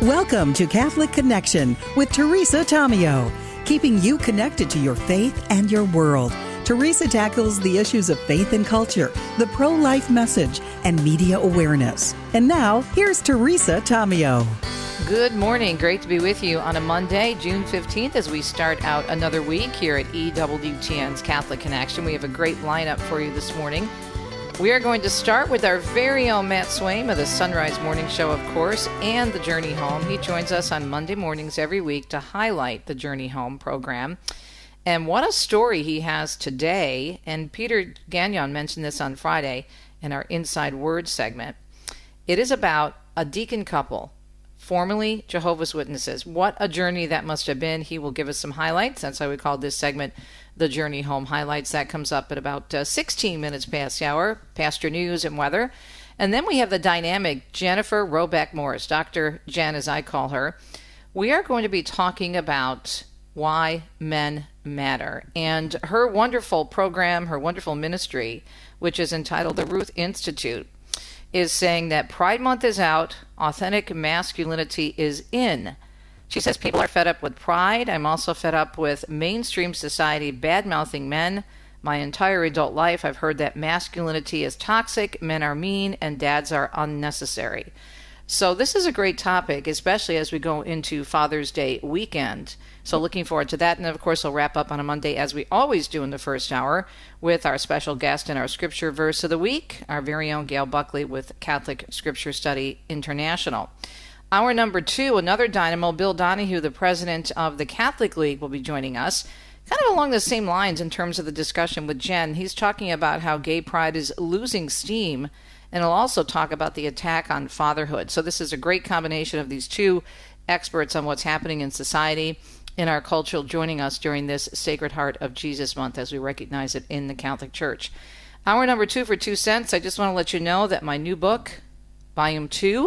Welcome to Catholic Connection with Teresa Tomeo, keeping you connected to your faith and your world. Teresa tackles the issues of faith and culture, the pro-life message, and media awareness. And now, here's Teresa Tomeo. Good morning. Great to be with you on a Monday, June 15th, as we start out another week here at EWTN's Catholic Connection. We have a great lineup for you this morning. We are going to start with our very own Matt Swaim of the Sunrise Morning Show, of course, and the Journey Home. He joins us on Monday mornings every week to highlight the Journey Home program. And what a story he has today. And Peter Gagnon mentioned this on Friday in our Inside Word segment. It is about a deacon couple, formerly Jehovah's Witnesses. What a journey that must have been. He will give us some highlights. That's why we call this segment the Journey Home Highlights. That comes up at about 16 minutes past the hour, pastor news and weather. And then we have the dynamic Jennifer Robeck Morris, Dr. Jen as I call her. We are going to be talking about why men matter and her wonderful program, her wonderful ministry, which is entitled the Ruth Institute, is saying that Pride Month is out, authentic masculinity is in. She says people are fed up with pride. I'm also fed up with mainstream society bad-mouthing men. My entire adult life, I've heard that masculinity is toxic, men are mean, and dads are unnecessary. So this is a great topic, especially as we go into Father's Day weekend. So looking forward to that. And of course, we'll wrap up on a Monday, as we always do in the first hour, with our special guest and our scripture verse of the week, our very own Gail Buckley with Catholic Scripture Study International. Hour number 2, another dynamo, Bill Donahue, the president of the Catholic League, will be joining us. Kind of along the same lines in terms of the discussion with Jen. He's talking about how gay pride is losing steam, and he'll also talk about the attack on fatherhood. So this is a great combination of these two experts on what's happening in society, in our culture, joining us during this Sacred Heart of Jesus month as we recognize it in the Catholic Church. Hour number 2 for 2 cents. I just want to let you know that my new book, Volume 2,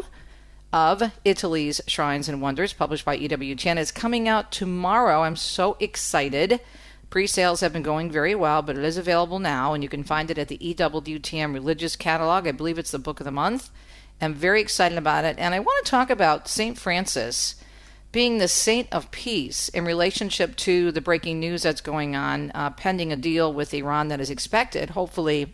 of Italy's Shrines and Wonders, published by EWTN, is coming out tomorrow. I'm so excited. Pre-sales have been going very well, but it is available now, and you can find it at the EWTN Religious Catalog. I believe it's the book of the month. I'm very excited about it, and I want to talk about St. Francis being the saint of peace in relationship to the breaking news that's going on, pending a deal with Iran that is expected, hopefully,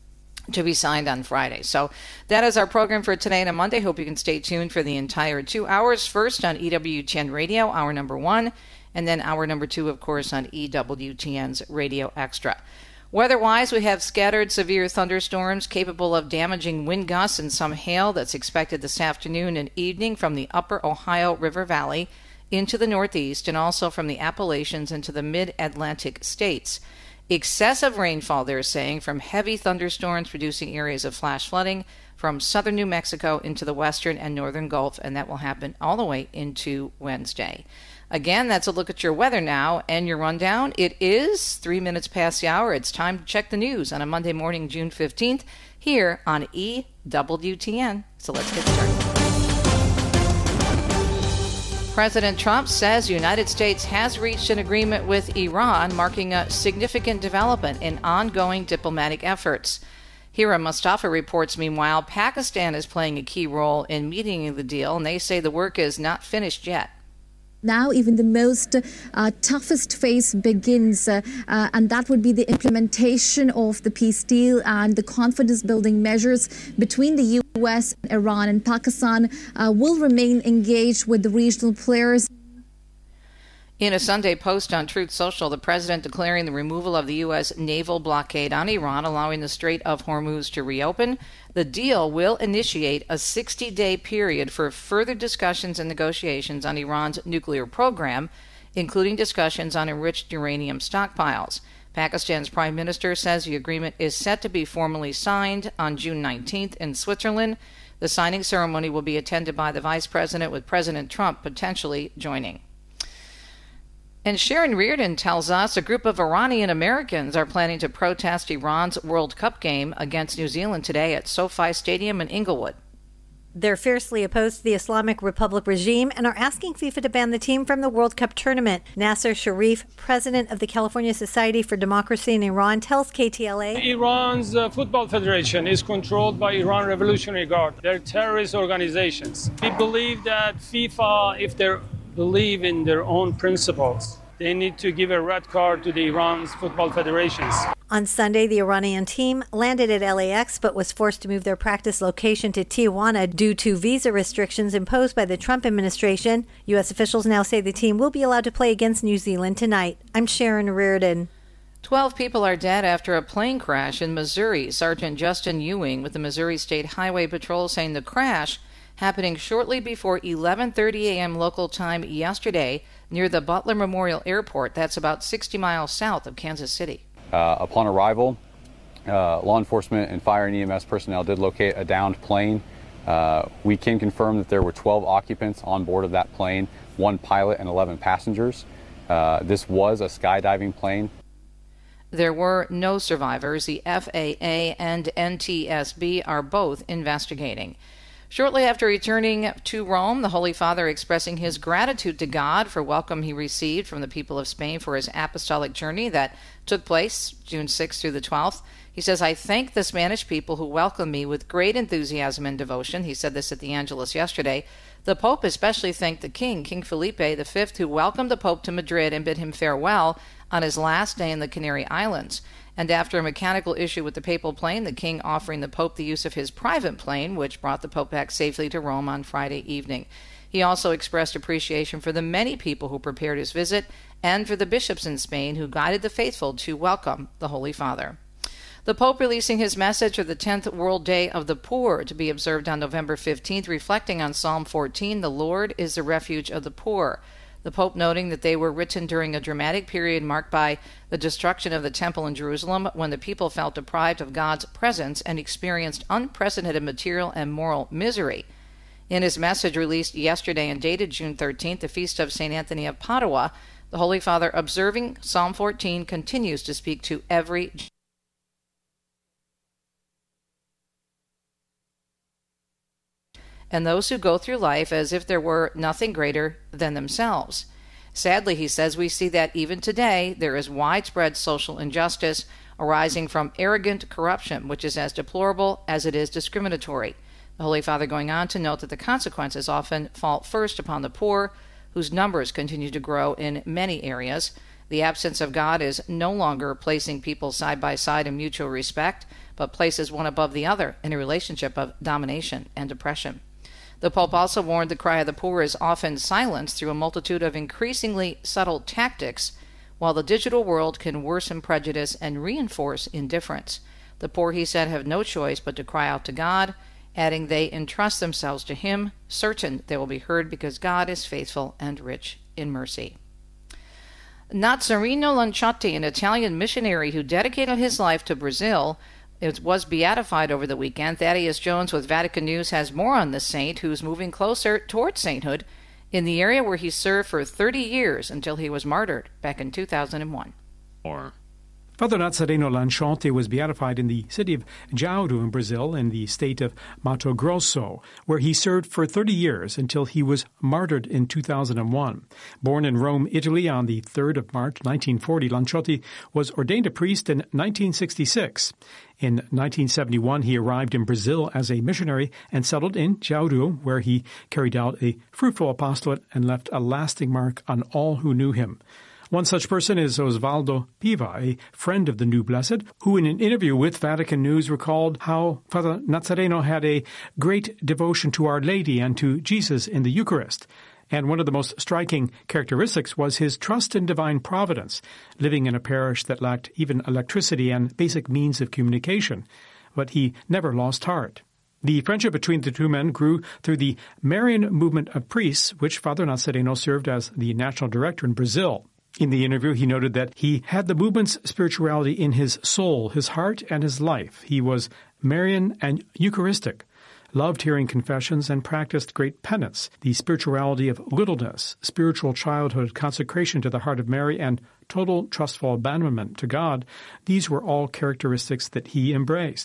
to be signed on Friday. So that is our program for today and a Monday. Hope you can stay tuned for the entire 2 hours. First on EWTN Radio, hour number 1, and then hour number 2, of course, on EWTN's Radio Extra. Weather-wise, we have scattered severe thunderstorms capable of damaging wind gusts and some hail that's expected this afternoon and evening from the upper Ohio River Valley into the northeast and also from the Appalachians into the mid-Atlantic states. Excessive rainfall, they're saying, from heavy thunderstorms producing areas of flash flooding from southern New Mexico into the western and northern Gulf, and that will happen all the way into Wednesday. Again, that's a look at your weather now and your rundown. It is 3 minutes past the hour. It's time to check the news on a Monday morning, June 15th, here on EWTN. So let's get started. President Trump says the United States has reached an agreement with Iran, marking a significant development in ongoing diplomatic efforts. Hira Mustafa reports, meanwhile, Pakistan is playing a key role in mediating the deal, and they say the work is not finished yet. Now even the most toughest phase begins, and that would be the implementation of the peace deal and the confidence-building measures between the U.S., Iran and Pakistan will remain engaged with the regional players. In a Sunday post on Truth Social, the president declaring the removal of the U.S. naval blockade on Iran, allowing the Strait of Hormuz to reopen. The deal will initiate a 60-day period for further discussions and negotiations on Iran's nuclear program, including discussions on enriched uranium stockpiles. Pakistan's prime minister says the agreement is set to be formally signed on June 19th in Switzerland. The signing ceremony will be attended by the vice president, with President Trump potentially joining. And Sharon Reardon tells us a group of Iranian Americans are planning to protest Iran's World Cup game against New Zealand today at SoFi Stadium in Inglewood. They're fiercely opposed to the Islamic Republic regime and are asking FIFA to ban the team from the World Cup tournament. Nasser Sharif, president of the California Society for Democracy in Iran, tells KTLA. Iran's football federation is controlled by Iran Revolutionary Guard. They're terrorist organizations. We believe that FIFA, if they believe in their own principles, they need to give a red card to the Iran's football federations. On Sunday, the Iranian team landed at LAX but was forced to move their practice location to Tijuana due to visa restrictions imposed by the Trump administration. U.S. officials now say the team will be allowed to play against New Zealand tonight. I'm Sharon Reardon. 12 people are dead after a plane crash in Missouri. Sergeant Justin Ewing with the Missouri State Highway Patrol saying the crash happening shortly before 11:30 a.m. local time yesterday near the Butler Memorial Airport. That's about 60 miles south of Kansas City. Upon arrival, law enforcement and fire and EMS personnel did locate a downed plane. We can confirm that there were 12 occupants on board of that plane, 1 pilot and 11 passengers. This was a skydiving plane. There were no survivors. The FAA and NTSB are both investigating. Shortly after returning to Rome, the Holy Father expressing his gratitude to God for welcome he received from the people of Spain for his apostolic journey that took place June 6th through the 12th. He says, I thank the Spanish people who welcomed me with great enthusiasm and devotion. He said this at the Angelus yesterday. The Pope especially thanked the King, King Felipe V, who welcomed the Pope to Madrid and bid him farewell on his last day in the Canary Islands. And after a mechanical issue with the papal plane, the King offering the Pope the use of his private plane, which brought the Pope back safely to Rome on Friday evening. He also expressed appreciation for the many people who prepared his visit and for the bishops in Spain who guided the faithful to welcome the Holy Father. The Pope releasing his message for the 10th World Day of the Poor to be observed on November 15th, reflecting on Psalm 14, the Lord is the refuge of the poor. The Pope noting that they were written during a dramatic period marked by the destruction of the temple in Jerusalem, when the people felt deprived of God's presence and experienced unprecedented material and moral misery. In his message released yesterday and dated June 13th, the feast of St. Anthony of Padua, the Holy Father, observing Psalm 14, continues to speak to every and those who go through life as if there were nothing greater than themselves. Sadly, he says, we see that even today there is widespread social injustice arising from arrogant corruption, which is as deplorable as it is discriminatory. The Holy Father going on to note that the consequences often fall first upon the poor, whose numbers continue to grow in many areas. The absence of God is no longer placing people side by side in mutual respect, but places one above the other in a relationship of domination and oppression. The Pope also warned the cry of the poor is often silenced through a multitude of increasingly subtle tactics, while the digital world can worsen prejudice and reinforce indifference. The poor, he said, have no choice but to cry out to God, adding they entrust themselves to him, certain they will be heard because God is faithful and rich in mercy. Nazareno Lancioti, an Italian missionary who dedicated his life to Brazil, it was beatified over the weekend. Thaddeus Jones with Vatican News has more on the saint, who's moving closer towards sainthood in the area where he served for 30 years until he was martyred back in 2001. Father Nazareno Lancioti was beatified in the city of Jauru in Brazil in the state of Mato Grosso, where he served for 30 years until he was martyred in 2001. Born in Rome, Italy on the 3rd of March 1940, Lancioti was ordained a priest in 1966. In 1971, he arrived in Brazil as a missionary and settled in Jauru, where he carried out a fruitful apostolate and left a lasting mark on all who knew him. One such person is Osvaldo Piva, a friend of the new blessed, who in an interview with Vatican News recalled how Father Nazareno had a great devotion to Our Lady and to Jesus in the Eucharist. And one of the most striking characteristics was his trust in divine providence, living in a parish that lacked even electricity and basic means of communication. But he never lost heart. The friendship between the two men grew through the Marian movement of priests, which Father Nazareno served as the national director in Brazil. In the interview, he noted that he had the movement's spirituality in his soul, his heart, and his life. He was Marian and Eucharistic, loved hearing confessions, and practiced great penance, the spirituality of littleness, spiritual childhood, consecration to the heart of Mary, and total trustful abandonment to God. These were all characteristics that he embraced.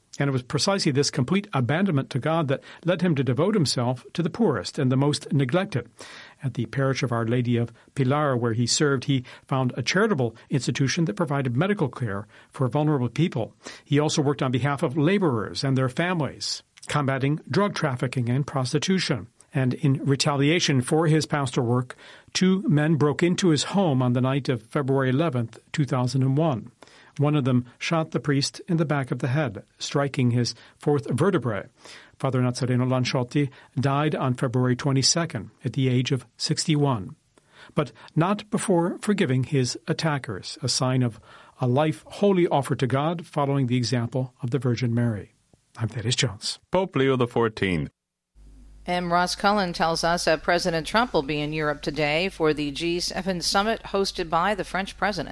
And it was precisely this complete abandonment to God that led him to devote himself to the poorest and the most neglected. At the parish of Our Lady of Pilar, where he served, he found a charitable institution that provided medical care for vulnerable people. He also worked on behalf of laborers and their families, combating drug trafficking and prostitution. And in retaliation for his pastoral work, 2 men broke into his home on the night of February 11th, 2001. One of them shot the priest in the back of the head, striking his 4th vertebrae. Father Nazareno Lanciotti died on February 22nd at the age of 61, but not before forgiving his attackers, a sign of a life wholly offered to God following the example of the Virgin Mary. I'm Thaddeus Jones. Pope Leo XIV. And Ross Cullen tells us that President Trump will be in Europe today for the G7 summit hosted by the French president.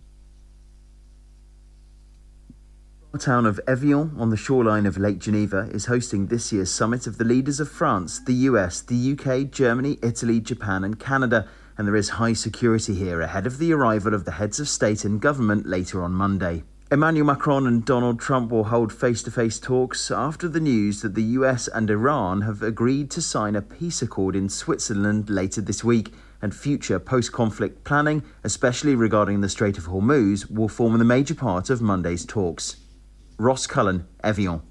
The town of Evian on the shoreline of Lake Geneva is hosting this year's summit of the leaders of France, the US, the UK, Germany, Italy, Japan and Canada, and there is high security here ahead of the arrival of the heads of state and government later on Monday. Emmanuel Macron and Donald Trump will hold face-to-face talks after the news that the US and Iran have agreed to sign a peace accord in Switzerland later this week, and future post-conflict planning, especially regarding the Strait of Hormuz, will form the major part of Monday's talks. Ross Cullen, Evian.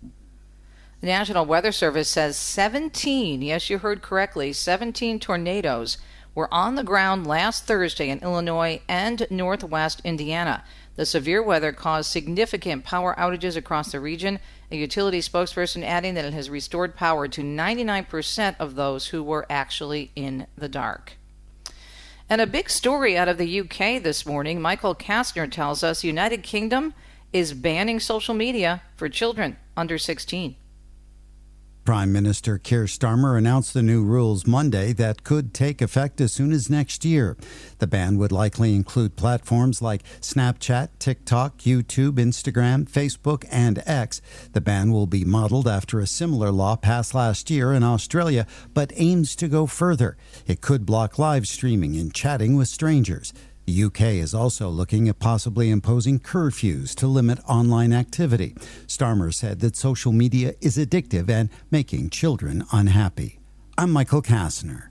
The National Weather Service says 17, yes, you heard correctly, 17 tornadoes were on the ground last Thursday in Illinois and northwest Indiana. The severe weather caused significant power outages across the region, a utility spokesperson adding that it has restored power to 99% of those who were actually in the dark. And a big story out of the UK this morning. Michael Kastner tells us the United Kingdom is banning social media for children under 16. Prime Minister Keir Starmer announced the new rules Monday that could take effect as soon as next year. The ban would likely include platforms like Snapchat, TikTok, YouTube, Instagram, Facebook, and X. The ban will be modeled after a similar law passed last year in Australia, but aims to go further. It could block live streaming and chatting with strangers. The UK is also looking at possibly imposing curfews to limit online activity. Starmer said that social media is addictive and making children unhappy. I'm Michael Kastner.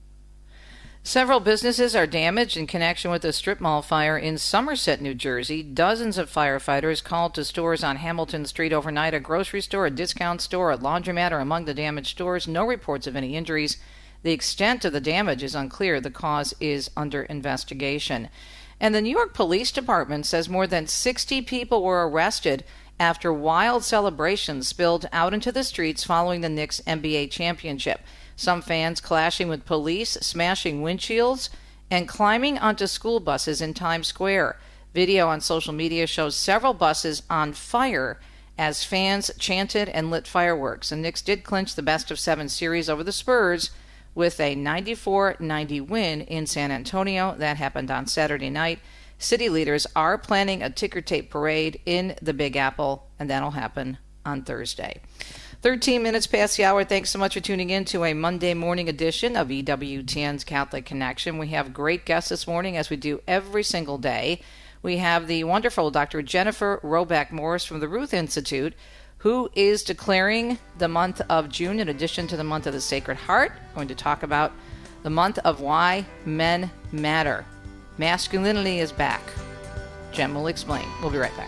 Several businesses are damaged in connection with the strip mall fire in Somerset, New Jersey. Dozens of firefighters called to stores on Hamilton Street overnight. A grocery store, a discount store, a laundromat are among the damaged stores. No reports of any injuries. The extent of the damage is unclear. The cause is under investigation. And the New York Police Department says more than 60 people were arrested after wild celebrations spilled out into the streets following the Knicks NBA championship. Some fans clashing with police, smashing windshields, and climbing onto school buses in Times Square. Video on social media shows several buses on fire as fans chanted and lit fireworks. The Knicks did clinch the best-of-7 series over the Spurs with a 94-90 win in San Antonio. That happened on Saturday night. City leaders are planning a ticker tape parade in the Big Apple, and that'll happen on Thursday. 13 minutes past the hour. Thanks so much for tuning in to a Monday morning edition of EWTN's Catholic Connection. We have great guests this morning, as we do every single day. We have the wonderful Dr. Jennifer Roback-Morris from the Ruth Institute, who is declaring the month of June in addition to the month of the Sacred Heart. We're going to talk about the month of why men matter. Masculinity is back. Jen will explain. We'll be right back.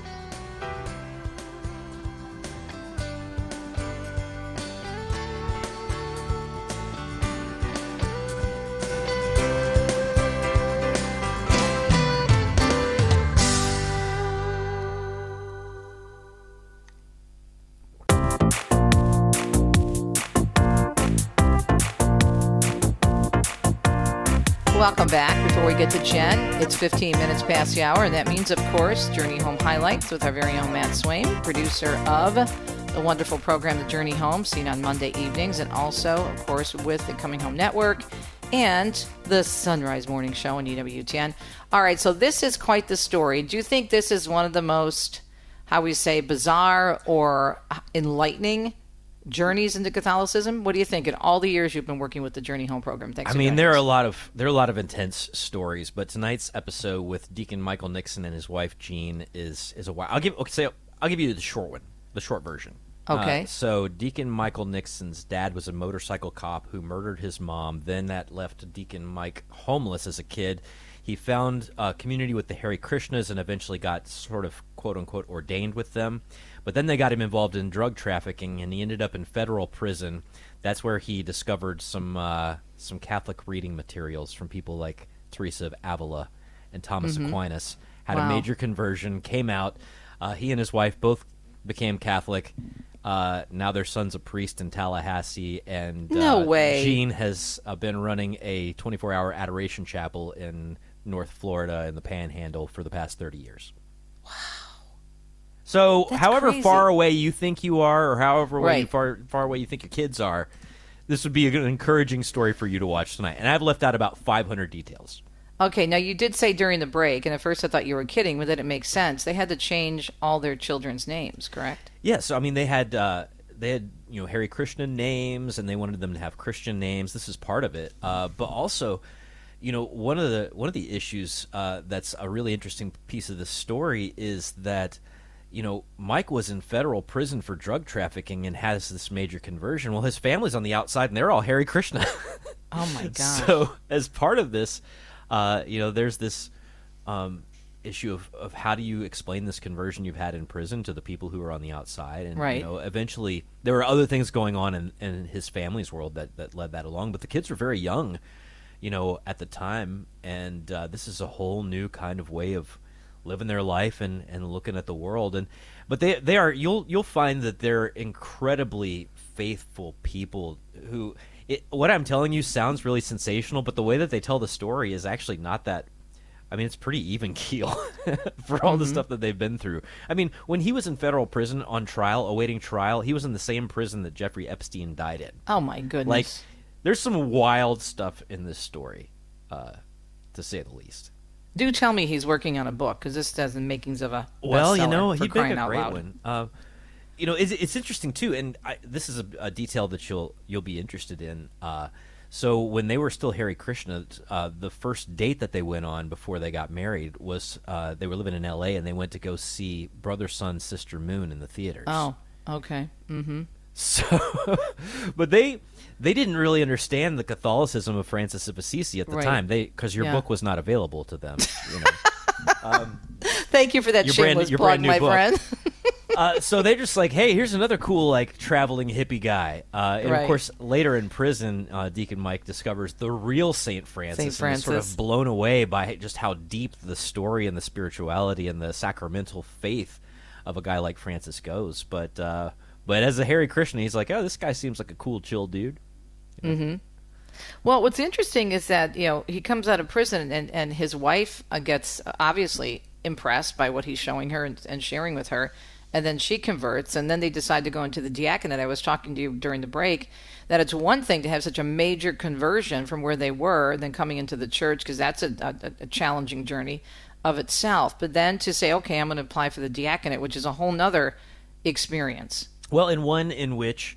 Welcome back. Before we get to Jen, it's 15 minutes past the hour, and that means, of course, Journey Home Highlights with our very own Matt Swain, producer of the wonderful program, The Journey Home, seen on Monday evenings, and also, of course, with the Coming Home Network and the Sunrise Morning Show on EWTN. All right, so this is quite the story. Do you think this is one of the most, how we say, bizarre or enlightening journeys into Catholicism? What do you think in all the years you've been working with the Journey Home program? Thanks. There are a lot of intense stories, but tonight's episode with Deacon Michael Nixon and his wife Jean is a while. I'll give you the short version. Okay. So Deacon Michael Nixon's dad was a motorcycle cop who murdered his mom. Then that left Deacon Mike homeless as a kid. He found a community with the Hare Krishnas and eventually got sort of quote-unquote ordained with them. But then they got him involved in drug trafficking, and he ended up in federal prison. That's where he discovered some Catholic reading materials from people like Teresa of Avila and Thomas Aquinas. Had a major conversion, came out. He and his wife both became Catholic. Now their son's a priest in Tallahassee, and no way. Gene has been running a 24-hour adoration chapel in North Florida in the Panhandle for the past 30 years. Wow. So That's however crazy. far away you think you are, or however Right. far away you think your kids are, this would be an encouraging story for you to watch tonight. And I've left out about 500 details. Okay, now you did say during the break, and at first I thought you were kidding, but then it makes sense. They had to change all their children's names, correct? Yeah, so I mean they had Hare Krishna names, and they wanted them to have Christian names. This is part of it, but also, one of the issues that's a really interesting piece of this story is that Mike was in federal prison for drug trafficking and has this major conversion. Well, his family's on the outside, and they're all Hare Krishna. Oh my gosh! So as part of this, there's this issue of how do you explain this conversion you've had in prison to the people who are on the outside, and Right. Eventually there were other things going on in his family's world that led that along. But the kids were very young, at the time, and this is a whole new kind of way of living their life and looking at the world. But they are you'll find that they're incredibly faithful people who. What I'm telling you sounds really sensational, but the way that they tell the story is actually not that. I mean, it's pretty even keel for all the stuff that they've been through. I mean, when he was in federal prison on trial, awaiting trial, he was in the same prison that Jeffrey Epstein died in. Oh my goodness! Like, there's some wild stuff in this story, to say the least. Do tell me he's working on a book, because this has the makings of a Well, bestseller, for he'd crying make a out great loud. one. It's interesting too, and this is a detail that you'll be interested in. So when they were still Hare Krishna, the first date that they went on before they got married was they were living in L.A. and they went to go see Brother, Sun, Sister Moon in the theaters. Oh, okay. Mm-hmm. So, but they didn't really understand the Catholicism of Francis of Assisi at the Right. time. Because your Yeah. book was not available to them. Thank you for that shameless your plug, brand new my book. friend. So they're just like, hey, here's another cool, traveling hippie guy. And Right. of course, later in prison, Deacon Mike discovers the real St. Francis. Saint Francis. And is sort of blown away by just how deep the story and the spirituality and the sacramental faith of a guy like Francis goes. But as a Hare Krishna, he's like, oh, this guy seems like a cool, chill dude. Mm-hmm. Well, what's interesting is that he comes out of prison and his wife gets obviously impressed by what he's showing her and sharing with her, and then she converts, and then they decide to go into the diaconate. I was talking to you during the break that it's one thing to have such a major conversion from where they were, then coming into the church, because that's a challenging journey of itself. But then to say, okay, I'm going to apply for the diaconate, which is a whole nother experience. Well, and one in which,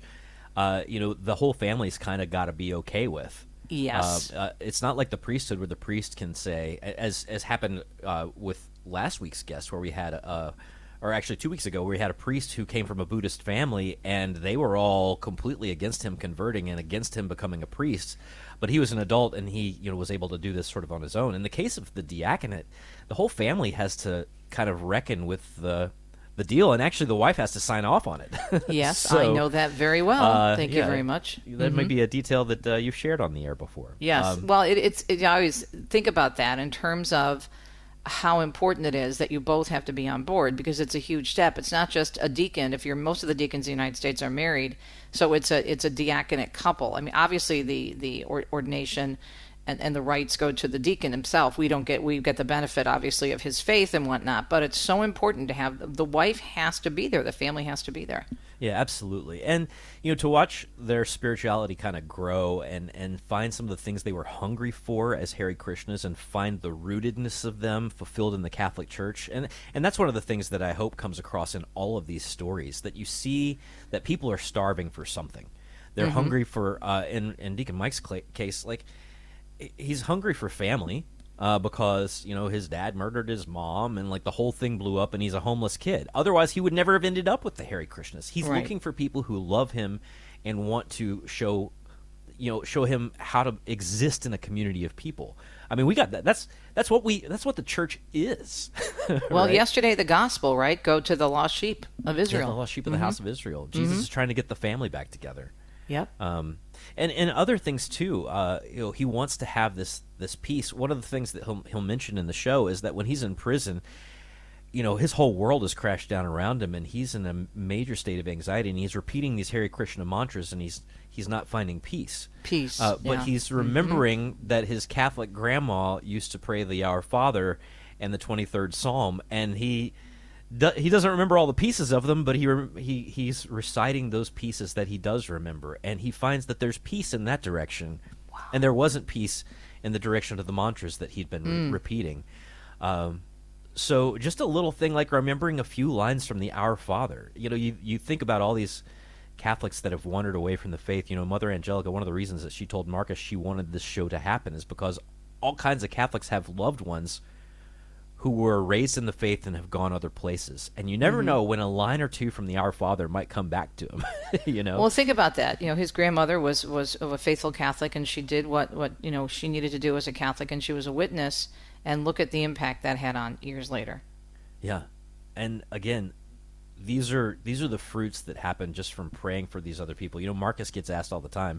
the whole family's kind of got to be okay with. Yes. It's not like the priesthood where the priest can say, as happened with last week's guest, where we had or actually 2 weeks ago, where we had a priest who came from a Buddhist family, and they were all completely against him converting and against him becoming a priest. But he was an adult, and he was able to do this sort of on his own. In the case of the diaconate, the whole family has to kind of reckon with the deal, and actually the wife has to sign off on it. Yes, So, I know that very well. Thank you very much. That might be a detail that you've shared on the air before. Yes. Well, I always think about that in terms of how important it is that you both have to be on board, because it's a huge step. It's not just a deacon. Most of the deacons in the United States are married, so it's a diaconate couple. I mean, obviously the ordination and the rights go to the deacon himself. We get the benefit, obviously, of his faith and whatnot, but it's so important to have, the wife has to be there, the family has to be there. Yeah, absolutely. And, to watch their spirituality kind of grow and find some of the things they were hungry for as Hare Krishnas and find the rootedness of them fulfilled in the Catholic Church. And that's one of the things that I hope comes across in all of these stories, that you see that people are starving for something. They're hungry for, in Deacon Mike's case, he's hungry for family. because, his dad murdered his mom and like the whole thing blew up and he's a homeless kid. Otherwise, he would never have ended up with the Hare Krishnas. He's looking for people who love him and want to show him how to exist in a community of people. I mean, we got that. That's what the church is. Well, right? Yesterday the gospel, right? Go to the lost sheep of Israel. Yeah, the lost sheep of the house of Israel. Jesus is trying to get the family back together. Yep. And other things too. He wants to have this peace. One of the things that he'll mention in the show is that when he's in prison, his whole world has crashed down around him, and he's in a major state of anxiety, and he's repeating these Hare Krishna mantras, and he's not finding peace. But he's remembering that his Catholic grandma used to pray the Our Father and the 23rd Psalm, and he doesn't remember all the pieces of them, but he's reciting those pieces that he does remember, and he finds that there's peace in that direction, and there wasn't peace in the direction of the mantras that he'd been repeating. So just a little thing like remembering a few lines from the Our Father. You think about all these Catholics that have wandered away from the faith. Mother Angelica, one of the reasons that she told Marcus she wanted this show to happen is because all kinds of Catholics have loved ones who were raised in the faith and have gone other places. And you never know when a line or two from the Our Father might come back to him, Well, think about that. His grandmother was a faithful Catholic, and she did what she needed to do as a Catholic, and she was a witness, and look at the impact that had on years later. Yeah. And again, these are the fruits that happen just from praying for these other people. Marcus gets asked all the time,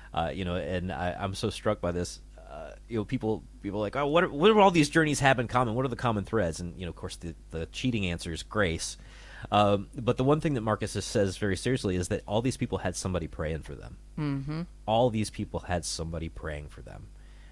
and I'm so struck by this. People are like, oh, what do all these journeys have in common? What are the common threads? And of course, the cheating answer is grace. But the one thing that Marcus says very seriously is that all these people had somebody praying for them. Mm-hmm. All these people had somebody praying for them.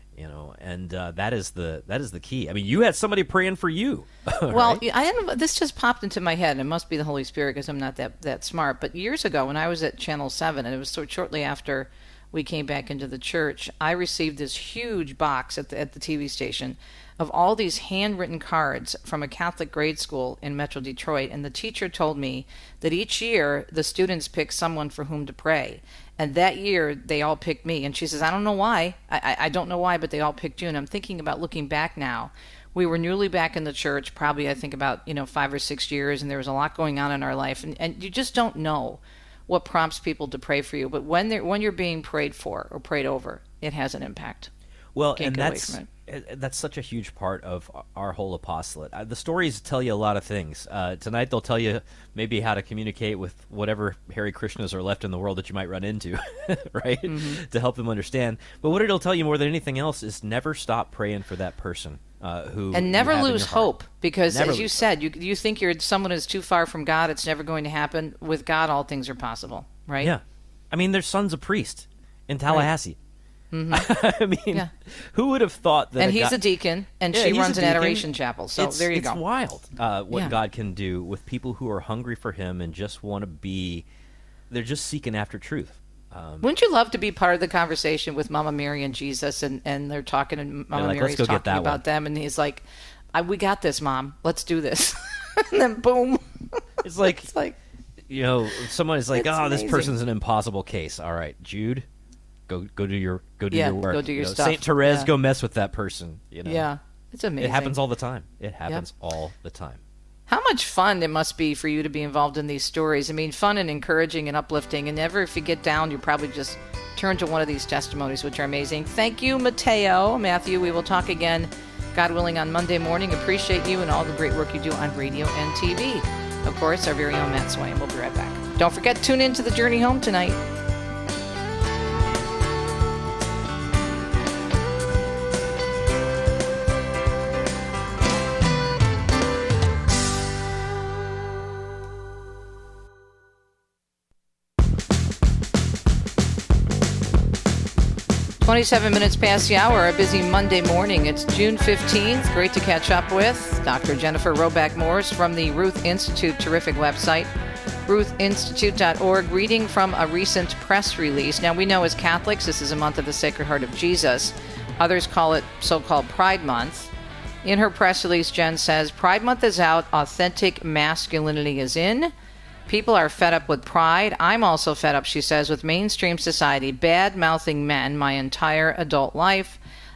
And that is the key. I mean, you had somebody praying for you. Well, right? This just popped into my head. It must be the Holy Spirit because I'm not that smart. But years ago, when I was at Channel 7, and it was shortly after we came back into the church, I received this huge box at the TV station of all these handwritten cards from a Catholic grade school in Metro Detroit. And the teacher told me that each year the students pick someone for whom to pray. And that year, they all picked me. And she says, I don't know why. I don't know why, but they all picked you. And I'm thinking about looking back now. We were newly back in the church, probably, I think, about 5 or 6 years. And there was a lot going on in our life. And you just don't know what prompts people to pray for you. But when you're being prayed for or prayed over, it has an impact. Well, and that's such a huge part of our whole apostolate. The stories tell you a lot of things. Tonight they'll tell you maybe how to communicate with whatever Hare Krishnas are left in the world that you might run into, right? Mm-hmm. To help them understand. But what it'll tell you more than anything else is never stop praying for that person and never lose hope, because as you said, you think someone is too far from God, it's never going to happen. With God, all things are possible, right? Yeah. I mean, their son's a priest in Tallahassee. Right. Mm-hmm. I mean, who would have thought that? And he's a deacon, and she runs an adoration chapel. So there you go. It's wild what God can do with people who are hungry for Him and just want to be. They're just seeking after truth. Wouldn't you love to be part of the conversation with Mama Mary and Jesus, and they're talking, and Mama Mary's talking about them, and he's like, "We got this, Mom. Let's do this." And then boom, it's like someone is like, "Oh, this person's an impossible case." All right, Jude. Go do your work. Go do your stuff. Saint Therese, go mess with that person. Yeah, it's amazing. It happens all the time. It happens all the time. How much fun it must be for you to be involved in these stories. I mean, fun and encouraging and uplifting. And never, if you get down, you probably just turn to one of these testimonies, which are amazing. Thank you, Matthew. We will talk again, God willing, on Monday morning. Appreciate you and all the great work you do on radio and TV. Of course, our very own Matt Swain. We'll be right back. Don't forget, tune in to The Journey Home tonight. 27 minutes past the hour, a busy Monday morning. It's June 15th. Great to catch up with Dr. Jennifer Roback-Morse from the Ruth Institute. Terrific website, ruthinstitute.org. Reading from a recent press release. Now, we know as Catholics, this is a month of the Sacred Heart of Jesus. Others call it so-called Pride Month. In her press release, Jen says, Pride Month is out. Authentic masculinity is in. People are fed up with pride. I'm also fed up, she says, with mainstream society bad-mouthing men my entire adult life.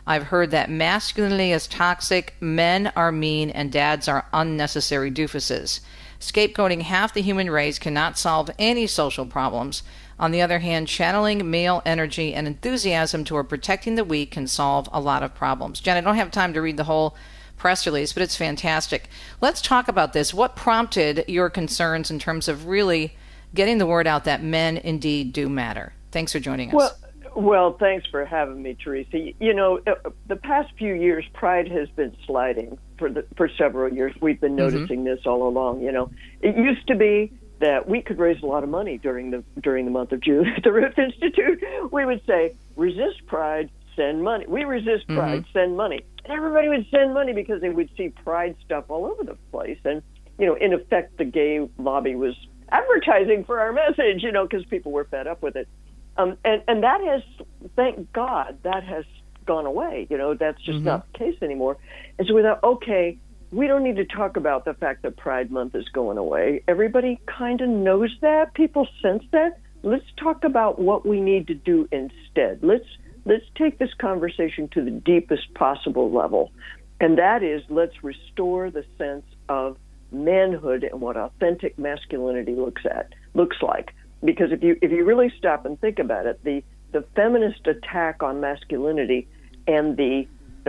I've heard that masculinity is toxic, men are mean, and dads are unnecessary doofuses. Scapegoating half the human race cannot solve any social problems. On the other hand, channeling male energy and enthusiasm toward protecting the weak can solve a lot of problems. Jen, I don't have time to read the whole press release, but it's fantastic. Let's talk about this. What prompted your concerns in terms of really getting the word out that men indeed do matter? Thanks for joining us. Well, thanks for having me, Teresa. You know, the past few years, Pride has been sliding for several years. We've been noticing this all along. You know, it used to be that we could raise a lot of money during the month of June at the Ruth Institute. We would say, resist Pride, send money. We resist Pride, send money. And everybody would send money because they would see Pride stuff all over the place. And, you know, in effect, the gay lobby was advertising for our message, you know, because people were fed up with it. And that has, thank God, that has gone away. You know, that's just not the case anymore. And so we thought, okay, we don't need to talk about the fact that Pride Month is going away. Everybody kind of knows that. People sense that. Let's talk about what we need to do instead. Let's take this conversation to the deepest possible level. And that is, let's restore the sense of manhood and what authentic masculinity looks like. Because if you really stop and think about it, the feminist attack on masculinity and the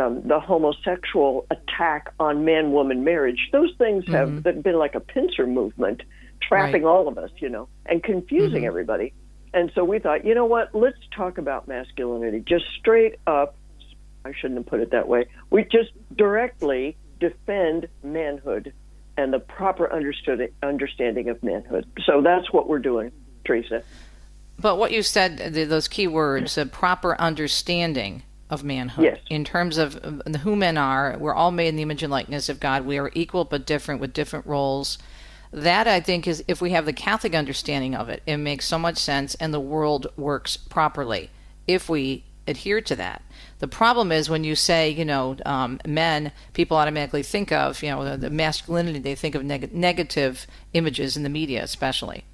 homosexual attack on man-woman marriage, those things have been like a pincer movement, trapping all of us, you know, and confusing everybody. And so we thought, you know what, let's talk about masculinity just straight up. I shouldn't have put it that way. We just directly defend manhood and the proper understanding of manhood. So that's what we're doing, Teresa. But what you said, those key words, a proper understanding of manhood, in terms of who men are, we're all made in the image and likeness of God. We are equal but different with different roles. That, I think, is, if we have the Catholic understanding of it, it makes so much sense, and the world works properly if we adhere to that. The problem is when you say, you know, men, people automatically think of, you know, the masculinity, they think of negative images in the media especially.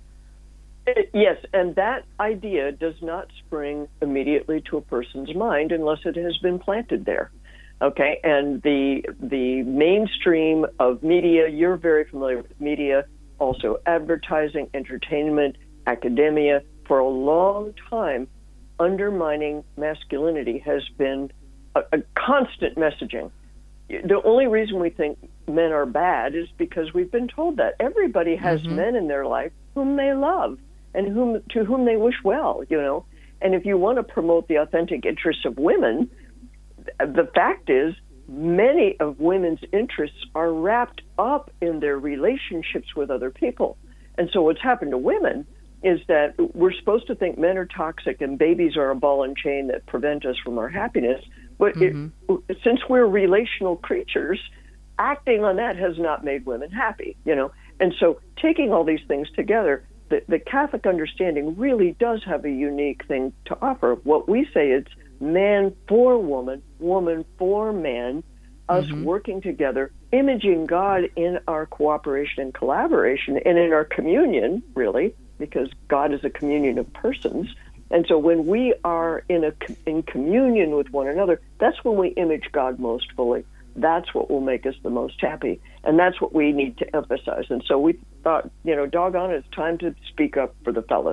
Yes, and that idea does not spring immediately to a person's mind unless it has been planted there. Okay, and the mainstream of media, you're very familiar with media, also advertising, entertainment, academia, for a long time, undermining masculinity has been a constant messaging. The only reason we think men are bad is because we've been told that. Everybody has men in their life whom they love and to whom they wish well, you know. And if you want to promote the authentic interests of women, the fact is many of women's interests are wrapped up in their relationships with other people. And so what's happened to women is that we're supposed to think men are toxic and babies are a ball and chain that prevent us from our happiness. But since we're relational creatures, acting on that has not made women happy, you know. And so taking all these things together, the Catholic understanding really does have a unique thing to offer. What we say is man for woman, woman for man, us working together, imaging God in our cooperation and collaboration, and in our communion, really, because God is a communion of persons. And so when we are in communion with one another, that's when we image God most fully. That's what will make us the most happy. And that's what we need to emphasize. And so we thought, you know, doggone it, it's time to speak up for the fellas.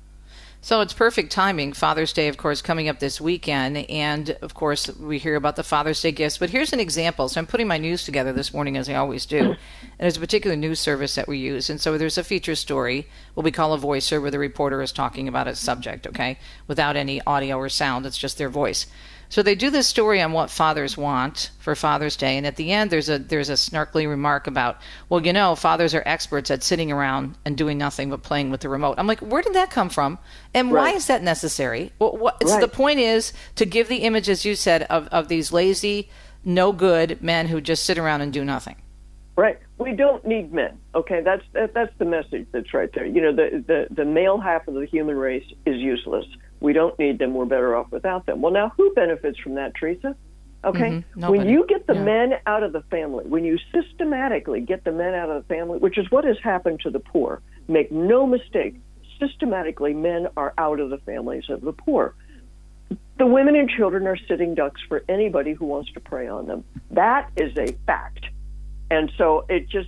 So it's perfect timing. Father's Day, of course, coming up this weekend. And, of course, we hear about the Father's Day gifts. But here's an example. So I'm putting my news together this morning, as I always do. And there's a particular news service that we use. And so there's a feature story, what we call a voicer, where the reporter is talking about a subject, okay, without any audio or sound. It's just their voice. So they do this story on what fathers want for Father's Day, and at the end there's a snarkly remark about, well, you know, fathers are experts at sitting around and doing nothing but playing with the remote. I'm like, where did that come from? And why is that necessary? So the point is to give the image, as you said, of these lazy, no good men who just sit around and do nothing. Right. We don't need men. Okay, that's the message that's right there. You know, the male half of the human race is useless. We don't need them. We're better off without them. Well, now who benefits from that, Teresa? Okay, when you get the men out of the family, when you systematically get the men out of the family, which is what has happened to the poor, make no mistake, systematically men are out of the families of the poor. the women and children are sitting ducks for anybody who wants to prey on them. That is a fact. And so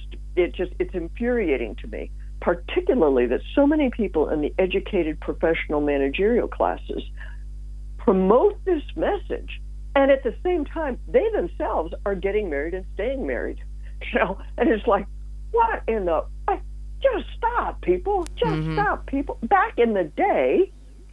it's infuriating to me, particularly that so many people in the educated professional managerial classes promote this message, and at the same time, they themselves are getting married and staying married. And it's like, what in the... Just stop, people. Just stop, people. Back in the day,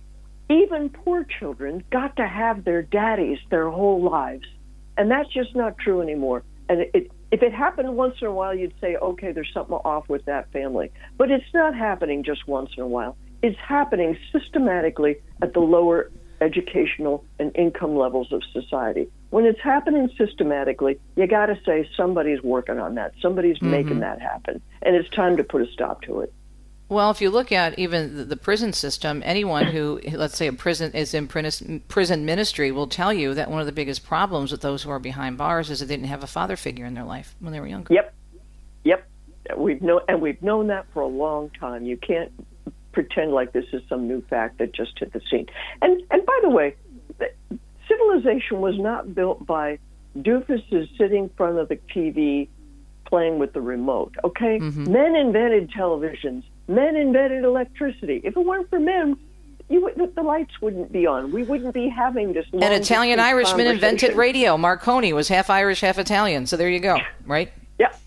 even poor children got to have their daddies their whole lives. And that's just not true anymore. And if it happened once in a while, you'd say, okay, there's something off with that family. But it's not happening just once in a while. It's happening systematically at the lower educational and income levels of society. When it's happening systematically, you got to say somebody's working on that. Somebody's making that happen. And it's time to put a stop to it. Well, if you look at even the prison system, anyone who, let's say, is in prison ministry will tell you that one of the biggest problems with those who are behind bars is that they didn't have a father figure in their life when they were younger. Yep. We've known that for a long time. You can't pretend like this is some new fact that just hit the scene. And by the way, civilization was not built by doofuses sitting in front of the TV playing with the remote, okay? Men invented televisions. Men invented electricity. If it weren't for men, the lights wouldn't be on. We wouldn't be having this long... An Italian Irishman invented radio. Marconi was half Irish, half Italian. So there you go, right? Yep.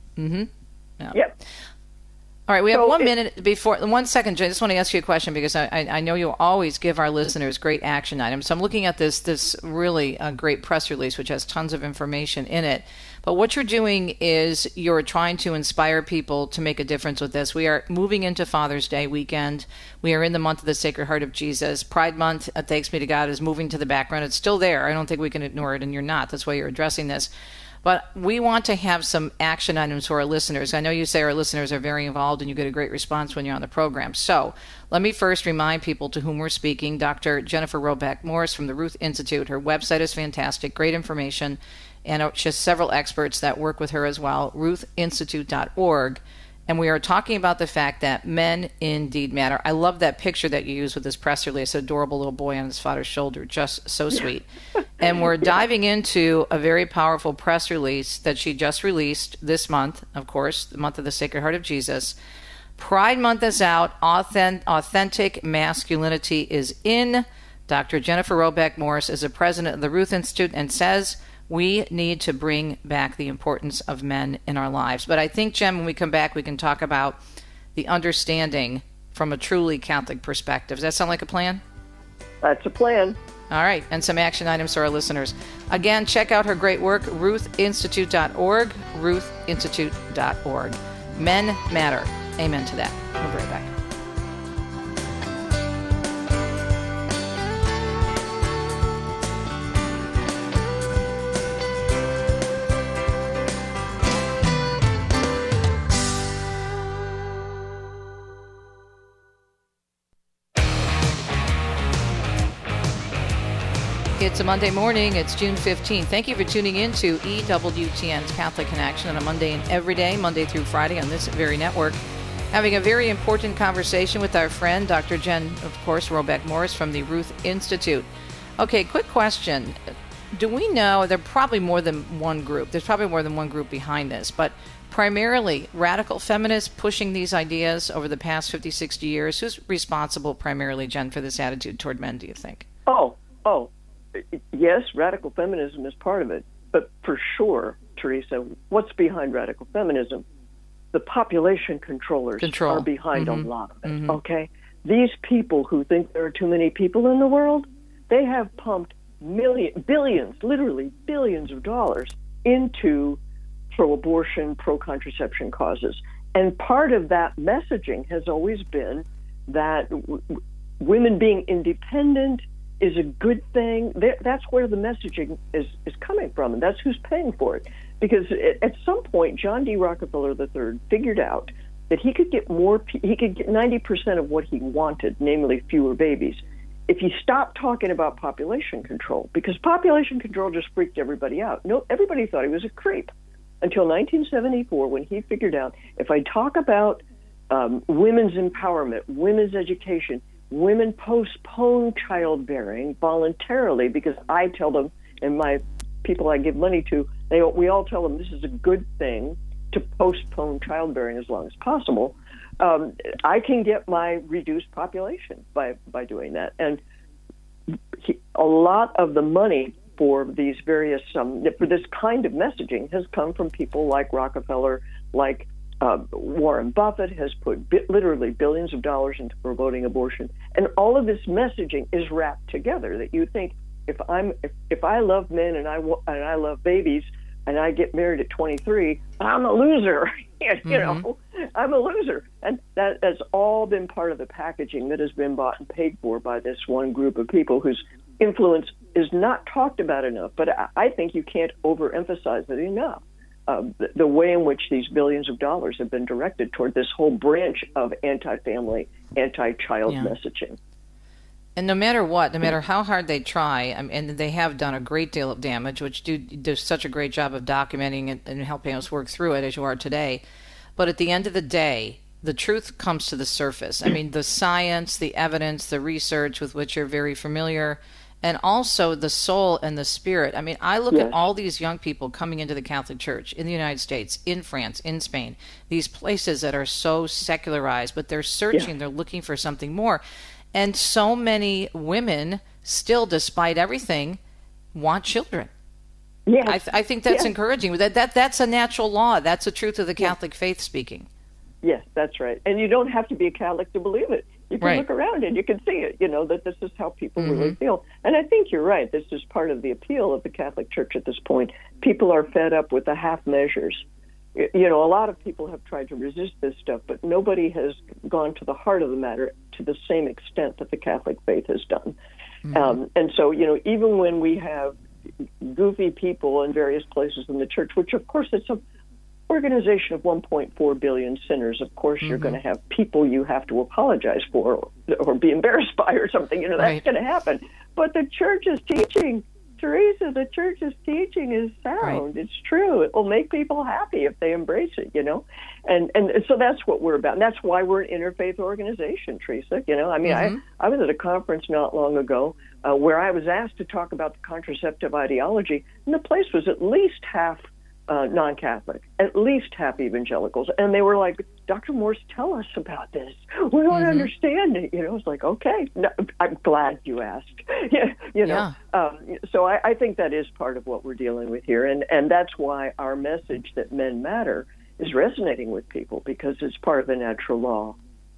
Yeah. Yep. All right, we have 1 minute before. 1 second, Jay. I just want to ask you a question because I know you always give our listeners great action items. So I'm looking at this really great press release, which has tons of information in it. But what you're doing is you're trying to inspire people to make a difference with this. We are moving into Father's Day weekend. We are in the month of the Sacred Heart of Jesus. Pride Month, thanks be to God, is moving to the background. It's still there. I don't think we can ignore it, and you're not. That's why you're addressing this. But we want to have some action items for our listeners. I know you say our listeners are very involved and you get a great response when you're on the program. So let me first remind people to whom we're speaking. Dr. Jennifer Robeck Morris from the Ruth Institute. Her website is fantastic, great information. And she has several experts that work with her as well, ruthinstitute.org. And we are talking about the fact that men indeed matter. I love that picture that you use with this press release, adorable little boy on his father's shoulder, just so sweet. And we're diving into a very powerful press release that she just released this month, of course, the month of the Sacred Heart of Jesus. Pride Month is out. Authentic masculinity is in. Dr. Jennifer Robeck Morris is the president of the Ruth Institute and says we need to bring back the importance of men in our lives. But I think, Jen, when we come back, we can talk about the understanding from a truly Catholic perspective. Does that sound like a plan? That's a plan. All right, and some action items for our listeners. Again, check out her great work, ruthinstitute.org, ruthinstitute.org. Men matter. Amen to that. We'll be right back. It's a Monday morning. It's June 15th. Thank you for tuning in to EWTN's Catholic Connection on a Monday and every day, Monday through Friday on this very network. Having a very important conversation with our friend, Dr. Jen, of course, Robeck Morris from the Ruth Institute. Okay, quick question. Do we know there are probably more than one group? There's probably more than one group behind this, but primarily radical feminists pushing these ideas over the past 50, 60 years. Who's responsible primarily, Jen, for this attitude toward men, do you think? Oh. Yes, radical feminism is part of it. But for sure, Teresa, what's behind radical feminism? The population controllers are behind a lot of it, okay? These people who think there are too many people in the world, they have pumped billions, literally billions of dollars into pro-abortion, pro-contraception causes. And part of that messaging has always been that women being independent is a good thing. That's where the messaging is coming from, and that's who's paying for it. Because at some point, John D. Rockefeller III figured out that he could get 90% of what he wanted, namely fewer babies, if he stopped talking about population control. Because population control just freaked everybody out. No, everybody thought he was a creep until 1974, when he figured out if I talk about women's empowerment, women's education, women postpone childbearing voluntarily because I tell them, and my people I give money to, we all tell them this is a good thing to postpone childbearing as long as possible. I can get my reduced population by doing that. And a lot of the money for these various for this kind of messaging has come from people like Rockefeller, like Warren Buffett has put literally billions of dollars into promoting abortion, and all of this messaging is wrapped together. That you think if I love men and I love babies and I get married at 23, I'm a loser. You know, I'm a loser, and that has all been part of the packaging that has been bought and paid for by this one group of people whose influence is not talked about enough. But I think you can't overemphasize it enough. The way in which these billions of dollars have been directed toward this whole branch of anti-family, anti-child messaging. And no matter what, no matter how hard they try, and they have done a great deal of damage, which do such a great job of documenting it and helping us work through it as you are today. But at the end of the day, the truth comes to the surface. I mean, the science, the evidence, the research with which you're very familiar, and also the soul and the spirit. I mean, I look at all these young people coming into the Catholic Church in the United States, in France, in Spain, these places that are so secularized, but they're searching, they're looking for something more. And so many women still, despite everything, want children. Yeah, I think that's encouraging. That's a natural law. That's the truth of the Catholic faith speaking. Yes, that's right. And you don't have to be a Catholic to believe it. You can look around and you can see it, you know, that this is how people really feel. And I think you're right. This is part of the appeal of the Catholic Church at this point. People are fed up with the half measures. You know, a lot of people have tried to resist this stuff, but nobody has gone to the heart of the matter to the same extent that the Catholic faith has done. And so, you know, even when we have goofy people in various places in the church, which of course it's an organization of 1.4 billion sinners, of course you're going to have people you have to apologize for or be embarrassed by or something, you know, that's going to happen. But the church's teaching, Teresa, the church's teaching is sound. It's true. It will make people happy if they embrace it, you know. And so that's what we're about. And that's why we're an interfaith organization, Teresa. You know, I mean, I was at a conference not long ago where I was asked to talk about the contraceptive ideology, and the place was at least half non-Catholic, at least half evangelicals. And they were like, Dr. Morse, tell us about this. We don't understand it. You know, it's like, okay, no, I'm glad you asked. You know, so I think that is part of what we're dealing with here. And that's why our message that men matter is resonating with people, because it's part of the natural law.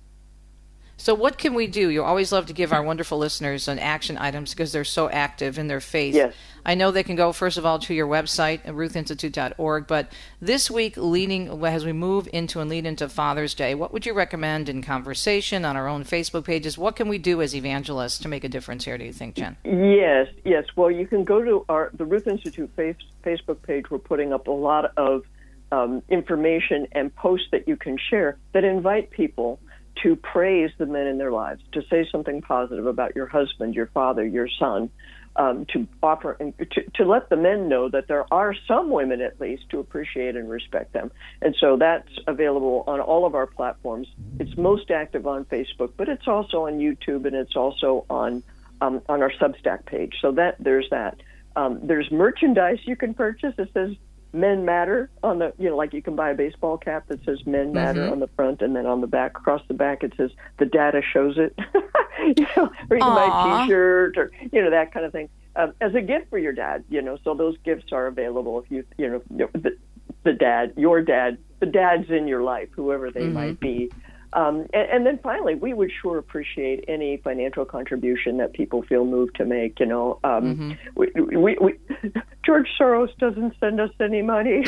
So what can we do? You always love to give our wonderful listeners an action items because they're so active in their faith. Yes. I know they can go, first of all, to your website, ruthinstitute.org. But this week, as we move into and lead into Father's Day, what would you recommend in conversation on our own Facebook pages? What can we do as evangelists to make a difference here, do you think, Jen? Yes. Well, you can go to the Ruth Institute Facebook page. We're putting up a lot of information and posts that you can share that invite people to praise the men in their lives, to say something positive about your husband, your father, your son, to offer and to let the men know that there are some women at least to appreciate and respect them. And so that's available on all of our platforms. It's most active on Facebook, but it's also on YouTube, and it's also on our Substack page. So there's that. There's merchandise you can purchase that says Men Matter on the, you know, like you can buy a baseball cap that says Men Matter on the front, and then on the back, across the back, it says the data shows it. You know, or you can buy a T-shirt, or you know, that kind of thing as a gift for your dad. You know, so those gifts are available if you know the dad, your dad, the dads in your life, whoever they might be. And then finally, we would sure appreciate any financial contribution that people feel moved to make. You know, we George Soros doesn't send us any money.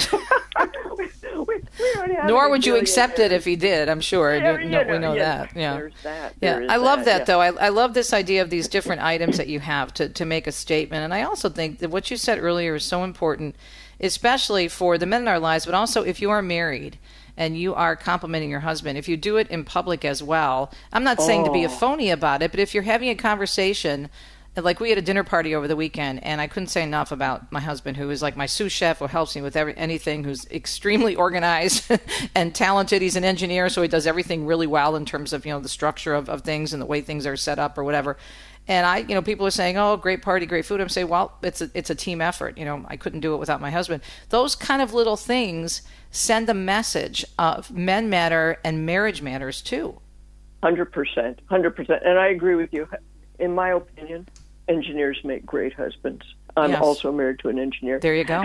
we don't have. Nor would you accept it if he did. I'm sure. We know that. Yeah. There's that. I love that though. I love this idea of these different items that you have to make a statement. And I also think that what you said earlier is so important, especially for the men in our lives, but also if you are married and you are complimenting your husband, if you do it in public as well. I'm not saying to be a phony about it, but if you're having a conversation like we had a dinner party over the weekend, and I couldn't say enough about my husband, who is like my sous chef, who helps me with anything, who's extremely organized and talented. He's an engineer, so he does everything really well in terms of, the structure of things and the way things are set up or whatever. And people are saying, oh, great party, great food. I'm saying, well, it's a team effort. I couldn't do it without my husband. Those kind of little things send a message of men matter and marriage matters too. 100%. And I agree with you. In my opinion, engineers make great husbands. I'm also married to an engineer. There you go.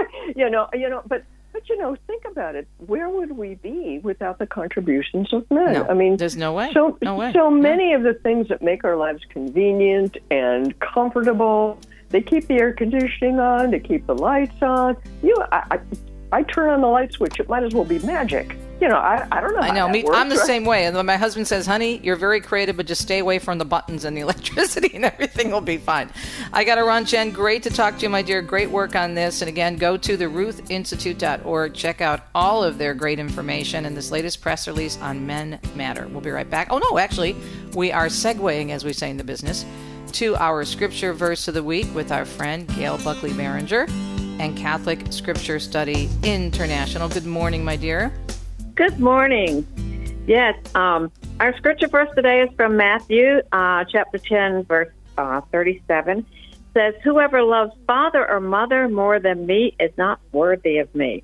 But think about it. Where would we be without the contributions of men? No, I mean, there's no way. So many of the things that make our lives convenient and comfortable, they keep the air conditioning on, they keep the lights on. I turn on the light switch. It might as well be magic. I don't know. I know. How that works, I'm the same way. And my husband says, honey, you're very creative, but just stay away from the buttons and the electricity and everything will be fine. I got to run, Jen. Great to talk to you, my dear. Great work on this. And again, go to theruthinstitute.org. Check out all of their great information and this latest press release on Men Matter. We'll be right back. Oh, no, actually, we are segueing, as we say in the business, to our scripture verse of the week with our friend Gail Buckley Behringer and Catholic Scripture Study International. Good morning, my dear. Good morning. Yes, our scripture verse today is from Matthew, chapter 10, verse 37. Says, whoever loves father or mother more than me is not worthy of me.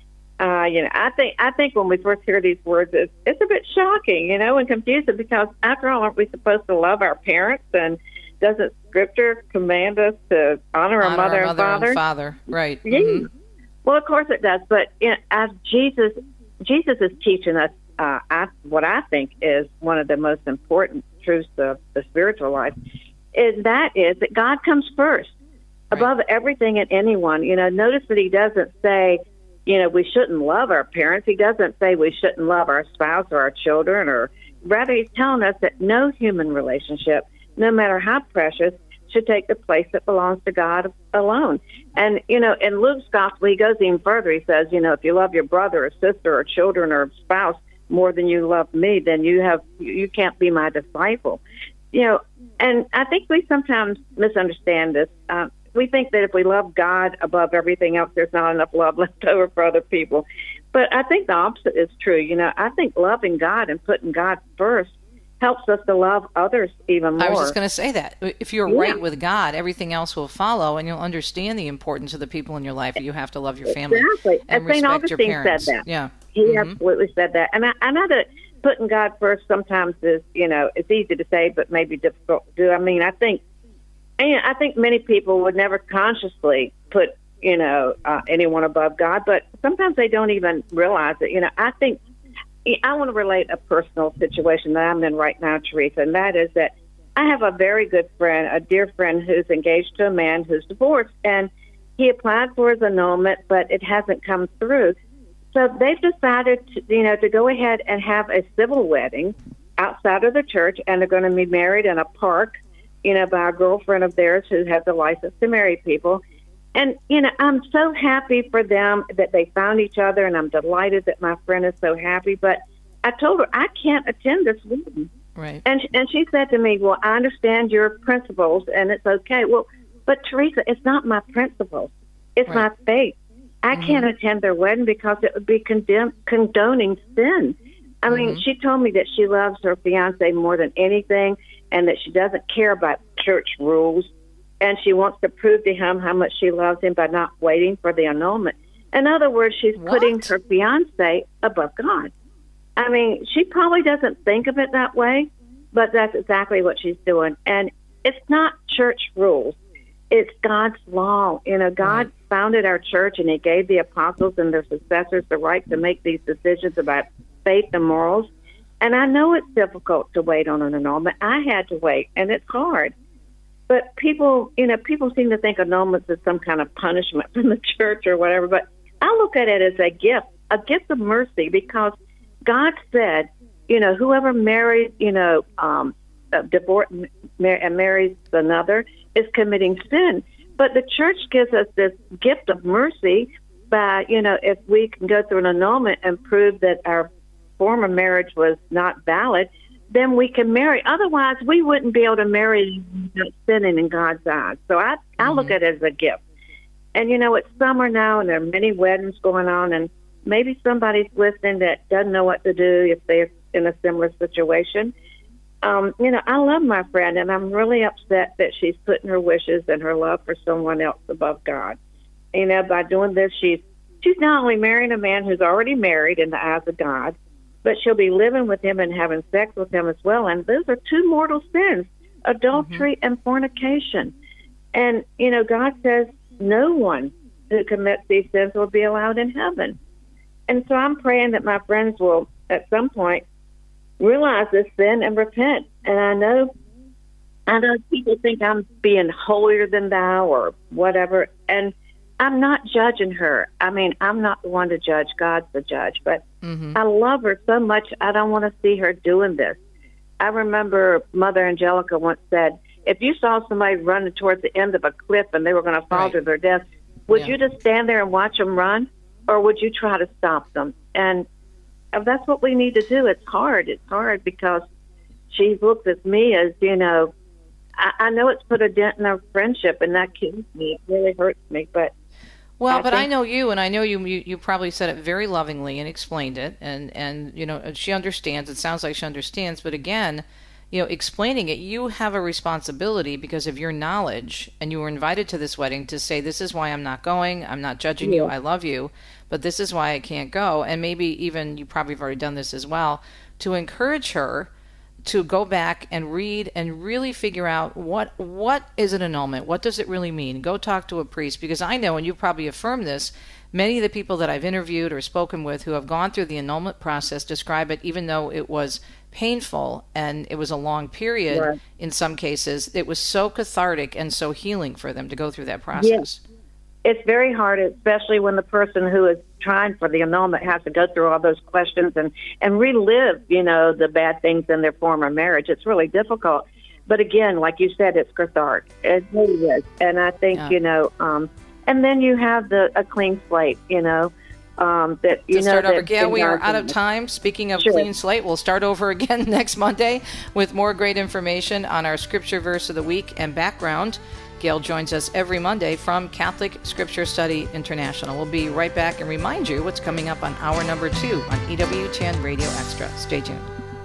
I think when we first hear these words, it's a bit shocking, and confusing, because after all, aren't we supposed to love our parents? And doesn't Scripture command us to honor our mother and father? And father, right? Yeah. Mm-hmm. Well, of course it does. But as Jesus is teaching us what I think is one of the most important truths of the spiritual life, is that God comes first, above everything and anyone. Notice that he doesn't say, we shouldn't love our parents. He doesn't say we shouldn't love our spouse or our children, or rather he's telling us that no human relationship, no matter how precious, should take the place that belongs to God alone. And, in Luke's gospel, he goes even further. He says, if you love your brother or sister or children or spouse more than you love me, then you can't be my disciple. And I think we sometimes misunderstand this. We think that if we love God above everything else, there's not enough love left over for other people. But I think the opposite is true. I think loving God and putting God first helps us to love others even more. I was just going to say that. If you're right with God, everything else will follow, and you'll understand the importance of the people in your life. You have to love your family. Exactly. And St. respect your Augustine parents. said that. Yeah. He absolutely said that. And I know that putting God first sometimes is, it's easy to say, but maybe difficult to do. I mean, I think many people would never consciously put, anyone above God, but sometimes they don't even realize it. I want to relate a personal situation that I'm in right now, Teresa, and that is that I have a very good friend, a dear friend, who's engaged to a man who's divorced, and he applied for his annulment, but it hasn't come through. So they've decided to go ahead and have a civil wedding outside of the church, and they're going to be married in a park, by a girlfriend of theirs who has a license to marry people. And, I'm so happy for them that they found each other, and I'm delighted that my friend is so happy. But I told her I can't attend this wedding. Right. And she said to me, well, I understand your principles, and it's okay. Well, but Teresa, it's not my principles. It's my faith. I can't attend their wedding because it would be condoning sin. I mean, she told me that she loves her fiancé more than anything, and that she doesn't care about church rules. And she wants to prove to him how much she loves him by not waiting for the annulment. In other words, she's putting her fiancé above God. I mean, she probably doesn't think of it that way, but that's exactly what she's doing. And it's not church rules. It's God's law. God founded our church, and he gave the apostles and their successors the right to make these decisions about faith and morals. And I know it's difficult to wait on an annulment. I had to wait, and it's hard. But people seem to think annulments is some kind of punishment from the church or whatever. But I look at it as a gift of mercy, because God said, whoever marries, divorce and marries another is committing sin. But the church gives us this gift of mercy by, if we can go through an annulment and prove that our former marriage was not valid, then we can marry. Otherwise, we wouldn't be able to marry without sinning in God's eyes. So I look at it as a gift. And, you know, it's summer now, and there are many weddings going on, and maybe somebody's listening that doesn't know what to do if they're in a similar situation. You know, I love my friend, and I'm really upset that she's putting her wishes and her love for someone else above God. You know, by doing this, she's not only marrying a man who's already married in the eyes of God, but she'll be living with him and having sex with him as well. And those are two mortal sins, adultery and fornication. And, you know, God says no one who commits these sins will be allowed in heaven. And so I'm praying that my friends will, at some point, realize this sin and repent. And I know people think I'm being holier than thou or whatever, and I'm not judging her. I mean, I'm not the one to judge. God's the judge. But I love her so much, I don't want to see her doing this. I remember Mother Angelica once said, if you saw somebody running towards the end of a cliff and they were going to fall to their death, would you just stand there and watch them run, or would you try to stop them? And that's what we need to do. It's hard. It's hard because she looks at me as, you know, I know it's put a dent in our friendship, and that kills me. It really hurts me. But I know you, and I know you probably said it very lovingly and explained it, and you know, she understands. It sounds like she understands. But again, you know, explaining it, you have a responsibility because of your knowledge, and you were invited to this wedding to say, this is why I'm not going. I'm not judging you. I love you, but this is why I can't go. And maybe even, you probably have already done this as well, to encourage her to go back and read and really figure out what is an annulment? What does it really mean? Go talk to a priest, because I know, and you probably affirm this, many of the people that I've interviewed or spoken with who have gone through the annulment process describe it, even though it was painful and it was a long period, in some cases, it was so cathartic and so healing for them to go through that process. Yes. It's very hard, especially when the person who is trying for the annulment has to go through all those questions and relive, you know, the bad things in their former marriage. It's really difficult. But again, like you said, it's cathartic. It really is. And I think, you know, and then you have a clean slate, you know, that, you know. Start over. Yeah, we are out of time. Speaking of clean slate, we'll start over again next Monday with more great information on our scripture verse of the week and background. Gail joins us every Monday from Catholic Scripture Study International. We'll be right back and remind you what's coming up on hour number 2 on EWTN Radio Extra. Stay tuned.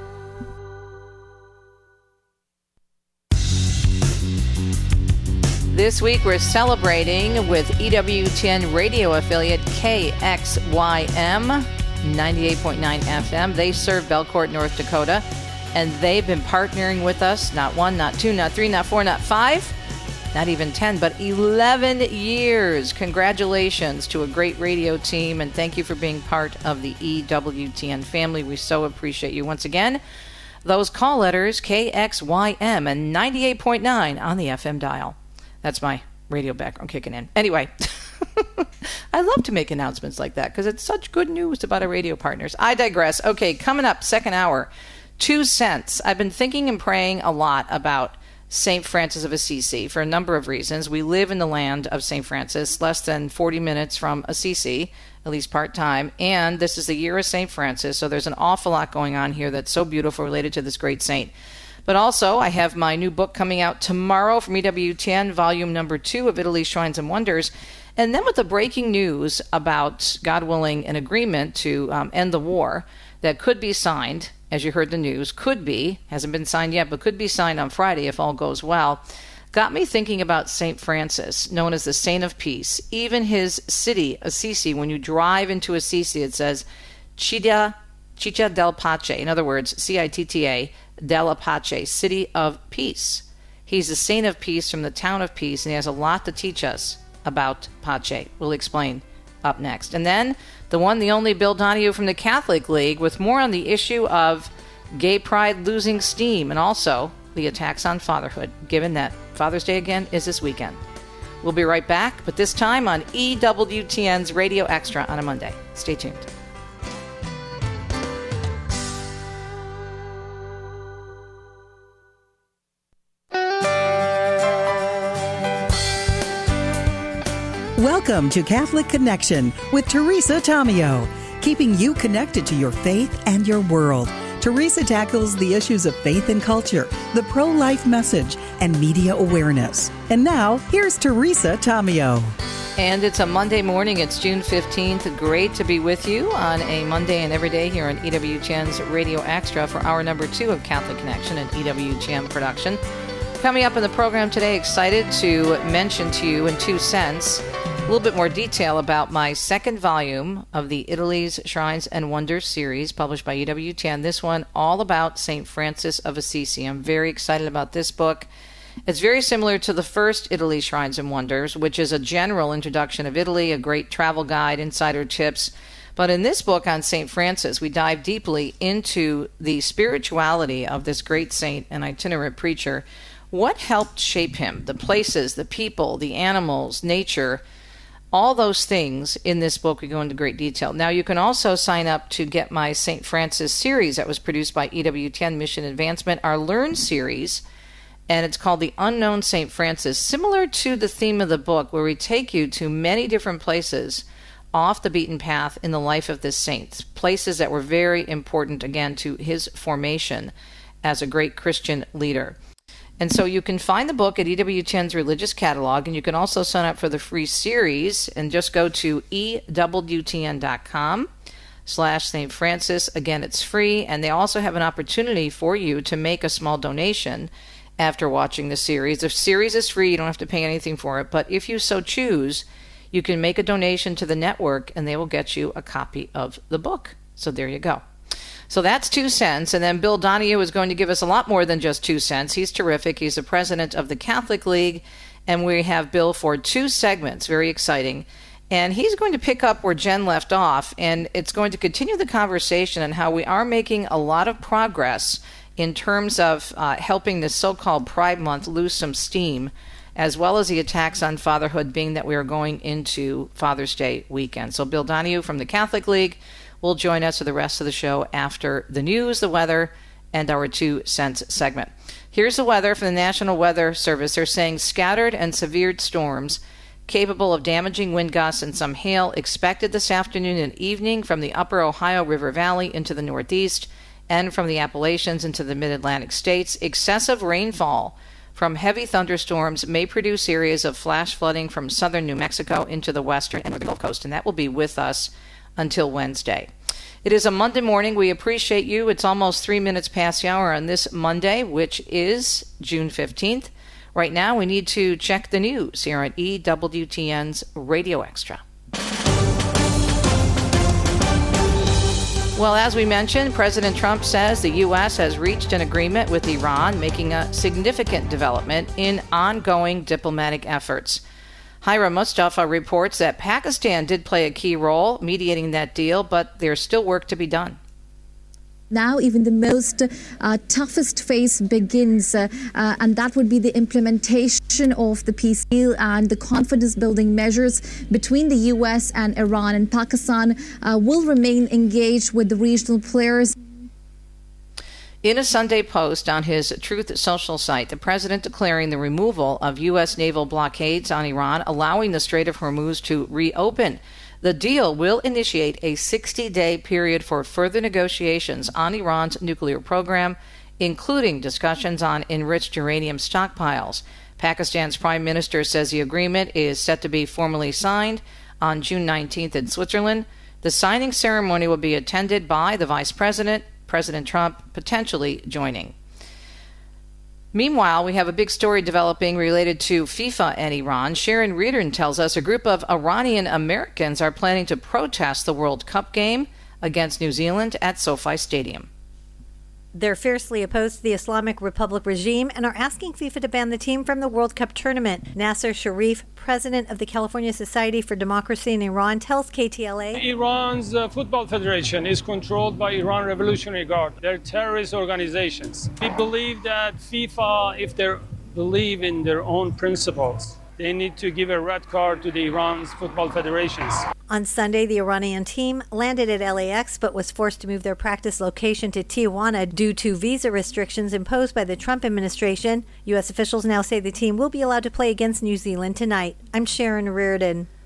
This week we're celebrating with EWTN radio affiliate KXYM 98.9 FM. They serve Belcourt, North Dakota, and they've been partnering with us not 1, not 2, not 3, not 4, not 5, not even 10, but 11 years. Congratulations to a great radio team, and thank you for being part of the EWTN family. We so appreciate you. Once again, those call letters, KXYM and 98.9 on the FM dial. That's my radio background kicking in. Anyway, I love to make announcements like that because it's such good news about our radio partners. I digress. Okay, coming up, second hour, 2 cents. I've been thinking and praying a lot about St. Francis of Assisi for a number of reasons. We live in the land of St. Francis, less than 40 minutes from Assisi, at least part-time, and this is the year of St. Francis, so there's an awful lot going on here that's so beautiful related to this great saint. But also, I have my new book coming out tomorrow from EWTN, volume number 2 of Italy's Shrines and Wonders, and then with the breaking news about, God willing, an agreement to end the war that could be signed, as you heard the news, could be, hasn't been signed yet, but could be signed on Friday if all goes well, got me thinking about St. Francis, known as the Saint of Peace. Even his city, Assisi, when you drive into Assisi, it says Città del Pace. In other words, Città della Pace, City of Peace. He's the Saint of Peace from the town of Peace, and he has a lot to teach us about Pace. We'll explain up next. And then the one, the only Bill Donahue from the Catholic League with more on the issue of gay pride losing steam and also the attacks on fatherhood, given that Father's Day again is this weekend. We'll be right back, but this time on EWTN's Radio Extra on a Monday. Stay tuned. Welcome to Catholic Connection with Teresa Tomeo, keeping you connected to your faith and your world. Teresa tackles the issues of faith and culture, the pro-life message, and media awareness. And now, here's Teresa Tomeo. And it's a Monday morning. It's June 15th. Great to be with you on a Monday and every day here on EWTN's Radio Extra for hour number 2 of Catholic Connection, an EWTN production. Coming up in the program today, excited to mention to you in 2 cents a little bit more detail about my second volume of the Italy's Shrines and Wonders series published by EWTN. This one all about St. Francis of Assisi. I'm very excited about this book. It's very similar to the first Italy Shrines and Wonders, which is a general introduction of Italy, a great travel guide, insider tips. But in this book on St. Francis, we dive deeply into the spirituality of this great saint and itinerant preacher. What helped shape him? The places, the people, the animals, nature, all those things in this book we go into great detail. Now, you can also sign up to get my St. Francis series that was produced by EWTN Mission Advancement, our Learn series, and it's called The Unknown St. Francis, similar to the theme of the book, where we take you to many different places off the beaten path in the life of this saint, places that were very important, again, to his formation as a great Christian leader. And so you can find the book at EWTN's Religious Catalog, and you can also sign up for the free series and just go to EWTN.com/St. Francis. Again, it's free, and they also have an opportunity for you to make a small donation after watching the series. The series is free. You don't have to pay anything for it. But if you so choose, you can make a donation to the network, and they will get you a copy of the book. So there you go. So that's 2 cents. And then Bill Donahue is going to give us a lot more than just 2 cents. He's terrific. He's the president of the Catholic League. And we have Bill for 2 segments. Very exciting. And he's going to pick up where Jen left off. And it's going to continue the conversation on how we are making a lot of progress in terms of helping this so-called Pride Month lose some steam, as well as the attacks on fatherhood, being that we are going into Father's Day weekend. So Bill Donahue from the Catholic League will join us for the rest of the show after the news, the weather, and our 2 cents segment. Here's the weather from the National Weather Service. They're saying scattered and severe storms capable of damaging wind gusts and some hail expected this afternoon and evening from the upper Ohio River Valley into the northeast, and from the Appalachians into the mid-Atlantic states. Excessive rainfall from heavy thunderstorms may produce areas of flash flooding from southern New Mexico into the western and northern Gulf Coast, and that will be with us until Wednesday. It is a Monday morning. We appreciate you. It's almost 3 minutes past the hour on this Monday, which is June 15th. Right now, we need to check the news here at EWTN's Radio Extra. Well, as we mentioned, President Trump says the U.S. has reached an agreement with Iran, making a significant development in ongoing diplomatic efforts. Hira Mustafa reports that Pakistan did play a key role mediating that deal, but there's still work to be done. Now even the most toughest phase begins, and that would be the implementation of the peace deal and the confidence-building measures between the U.S. and Iran. And Pakistan will remain engaged with the regional players. In a Sunday post on his Truth Social site, the president declaring the removal of U.S. naval blockades on Iran, allowing the Strait of Hormuz to reopen. The deal will initiate a 60-day period for further negotiations on Iran's nuclear program, including discussions on enriched uranium stockpiles. Pakistan's prime minister says the agreement is set to be formally signed on June 19th in Switzerland. The signing ceremony will be attended by the vice president, President Trump potentially joining. Meanwhile, we have a big story developing related to FIFA and Iran. Sharon Reardon tells us a group of Iranian Americans are planning to protest the World Cup game against New Zealand at SoFi Stadium. They're fiercely opposed to the Islamic Republic regime and are asking FIFA to ban the team from the World Cup tournament. Nasser Sharif, president of the California Society for Democracy in Iran, tells KTLA. Iran's football federation is controlled by Iran Revolutionary Guard. They're terrorist organizations. We believe that FIFA, if they believe in their own principles, they need to give a red card to the Iran's football federations. On Sunday, the Iranian team landed at LAX but was forced to move their practice location to Tijuana due to visa restrictions imposed by the Trump administration. U.S. officials now say the team will be allowed to play against New Zealand tonight. I'm Sharon Reardon.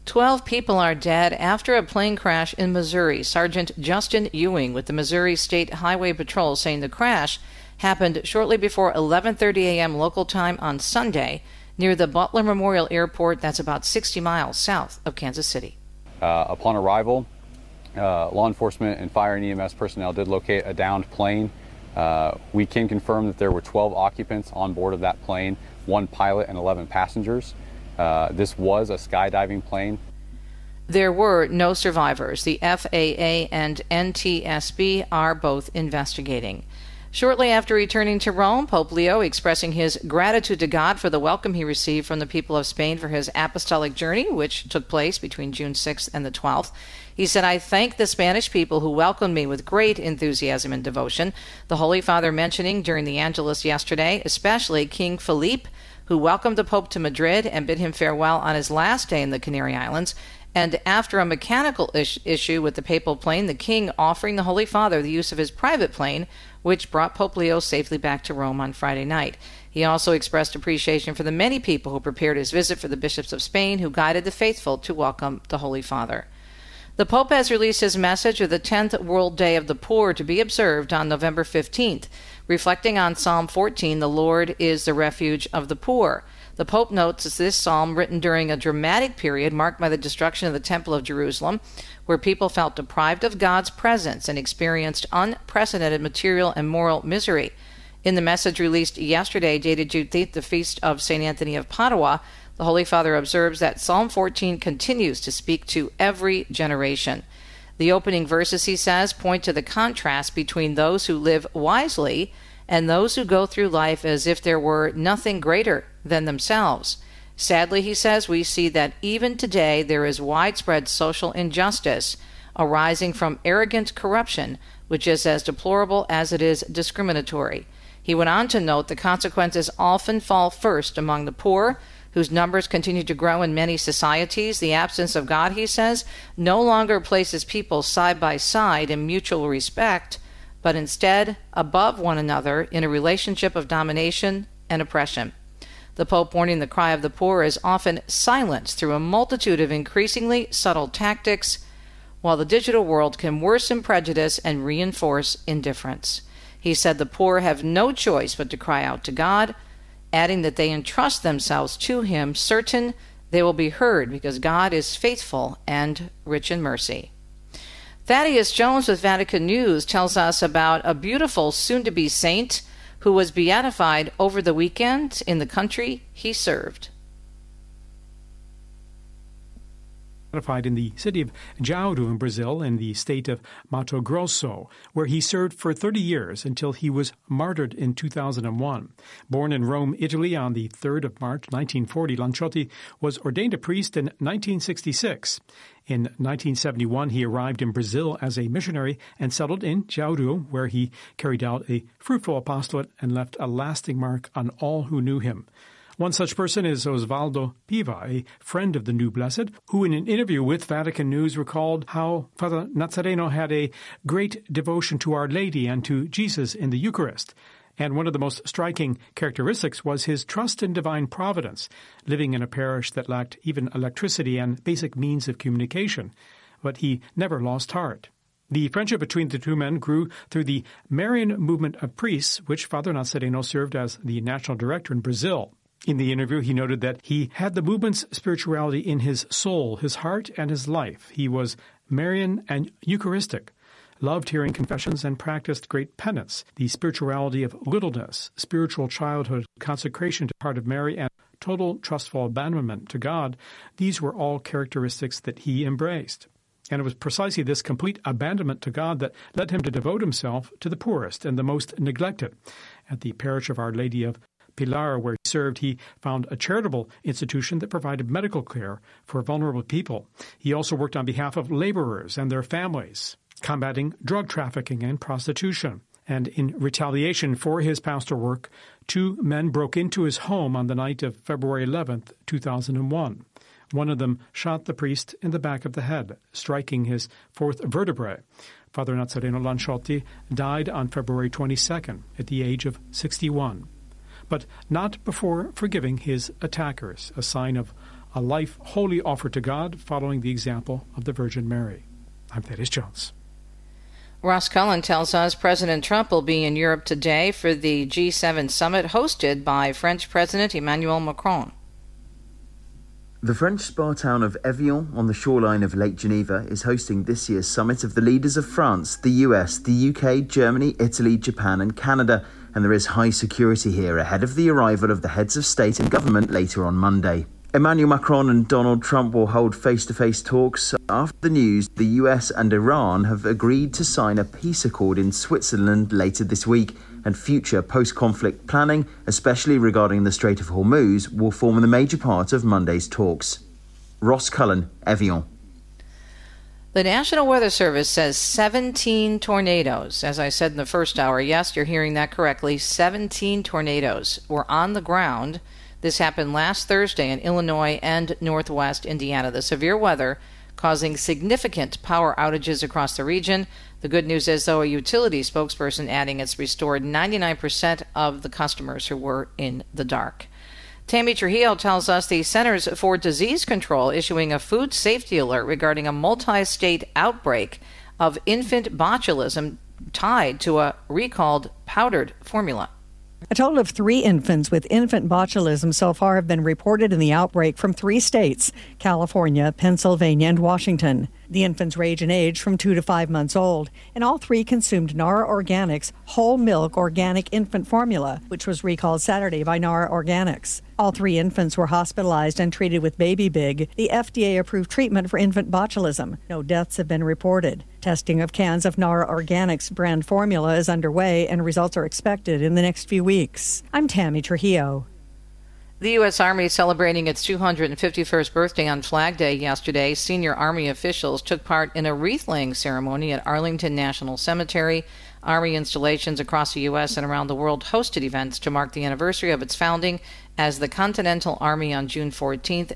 12 people are dead after a plane crash in Missouri. Sergeant Justin Ewing with the Missouri State Highway Patrol saying the crash happened shortly before 11:30 a.m. local time on Sunday near the Butler Memorial Airport. That's about 60 miles south of Kansas City. Upon arrival, law enforcement and fire and EMS personnel did locate a downed plane. We can confirm that there were 12 occupants on board of that plane, 1 pilot and 11 passengers. This was a skydiving plane. There were no survivors. The FAA and NTSB are both investigating. Shortly after returning to Rome, Pope Leo expressing his gratitude to God for the welcome he received from the people of Spain for his apostolic journey, which took place between June 6th and the 12th. He said, "I thank the Spanish people who welcomed me with great enthusiasm and devotion." The Holy Father mentioning during the Angelus yesterday, especially King Felipe, who welcomed the Pope to Madrid and bid him farewell on his last day in the Canary Islands. And after a mechanical issue with the papal plane, the king offering the Holy Father the use of his private plane, which brought Pope Leo safely back to Rome on Friday night. He also expressed appreciation for the many people who prepared his visit for the bishops of Spain who guided the faithful to welcome the Holy Father. The Pope has released his message of the 10th World Day of the Poor to be observed on November 15th, reflecting on Psalm 14, "The Lord is the refuge of the poor." The Pope notes that this psalm, written during a dramatic period marked by the destruction of the Temple of Jerusalem, where people felt deprived of God's presence and experienced unprecedented material and moral misery. In the message released yesterday, dated June 8th, the feast of St. Anthony of Padua, the Holy Father observes that Psalm 14 continues to speak to every generation. The opening verses, he says, point to the contrast between those who live wisely and those who go through life as if there were nothing greater than themselves. Sadly, he says, we see that even today there is widespread social injustice arising from arrogant corruption, which is as deplorable as it is discriminatory. He went on to note the consequences often fall first among the poor, whose numbers continue to grow in many societies. The absence of God, he says, no longer places people side by side in mutual respect, but instead above one another in a relationship of domination and oppression. The Pope warning the cry of the poor is often silenced through a multitude of increasingly subtle tactics, while the digital world can worsen prejudice and reinforce indifference. He said the poor have no choice but to cry out to God, adding that they entrust themselves to Him, certain they will be heard because God is faithful and rich in mercy. Thaddeus Jones with Vatican News tells us about a beautiful soon-to-be saint who was beatified over the weekend in the country he served. Beatified in the city of Jauru in Brazil, in the state of Mato Grosso, where he served for 30 years until he was martyred in 2001. Born in Rome, Italy on the 3rd of March 1940, Lanciotti was ordained a priest in 1966. In 1971, he arrived in Brazil as a missionary and settled in Jauru, where he carried out a fruitful apostolate and left a lasting mark on all who knew him. One such person is Osvaldo Piva, a friend of the new blessed, who in an interview with Vatican News recalled how Father Nazareno had a great devotion to Our Lady and to Jesus in the Eucharist. And one of the most striking characteristics was his trust in divine providence, living in a parish that lacked even electricity and basic means of communication. But he never lost heart. The friendship between the two men grew through the Marian movement of priests, which Father Nazareno served as the national director in Brazil. In the interview, he noted that he had the movement's spirituality in his soul, his heart, and his life. He was Marian and Eucharistic, loved hearing confessions, and practiced great penance. The spirituality of littleness, spiritual childhood, consecration to the heart of Mary, and total trustful abandonment to God, these were all characteristics that he embraced. And it was precisely this complete abandonment to God that led him to devote himself to the poorest and the most neglected. At the parish of Our Lady of Pilar, where he served, he found a charitable institution that provided medical care for vulnerable people. He also worked on behalf of laborers and their families, combating drug trafficking and prostitution. And in retaliation for his pastoral work, 2 men broke into his home on the night of February 11th, 2001. One of them shot the priest in the back of the head, striking his 4th vertebrae. Father Nazareno Lanciotti died on February 22nd at the age of 61. But not before forgiving his attackers, a sign of a life wholly offered to God, following the example of the Virgin Mary. I'm Thaddeus Jones. Ross Cullen tells us President Trump will be in Europe today for the G7 summit hosted by French President Emmanuel Macron. The French spa town of Evian on the shoreline of Lake Geneva is hosting this year's summit of the leaders of France, the US, the UK, Germany, Italy, Japan and Canada, and there is high security here ahead of the arrival of the heads of state and government later on Monday. Emmanuel Macron and Donald Trump will hold face-to-face talks after the news the US and Iran have agreed to sign a peace accord in Switzerland later this week, and future post-conflict planning, especially regarding the Strait of Hormuz, will form the major part of Monday's talks. Ross Cullen, Evian. The National Weather Service says 17 tornadoes. As I said in the first hour, yes, you're hearing that correctly, 17 tornadoes were on the ground. This happened last Thursday in Illinois and northwest Indiana. The severe weather causing significant power outages across the region. The good news is, though, a utility spokesperson adding it's restored 99% of the customers who were in the dark. Tammy Trujillo tells us the Centers for Disease Control issuing a food safety alert regarding a multi-state outbreak of infant botulism tied to a recalled powdered formula. A total of 3 infants with infant botulism so far have been reported in the outbreak from 3 states, California, Pennsylvania, and Washington. The infants range in age from 2 to 5 months old, and all 3 consumed Nara Organics whole milk organic infant formula, which was recalled Saturday by Nara Organics. All 3 infants were hospitalized and treated with Baby Big, the FDA-approved treatment for infant botulism. No deaths have been reported. Testing of cans of Nara Organics brand formula is underway, and results are expected in the next few weeks. I'm Tammy Trujillo. The U.S. Army celebrating its 251st birthday on Flag Day yesterday. Senior Army officials took part in a wreath-laying ceremony at Arlington National Cemetery. Army installations across the U.S. and around the world hosted events to mark the anniversary of its founding as the Continental Army on June 14,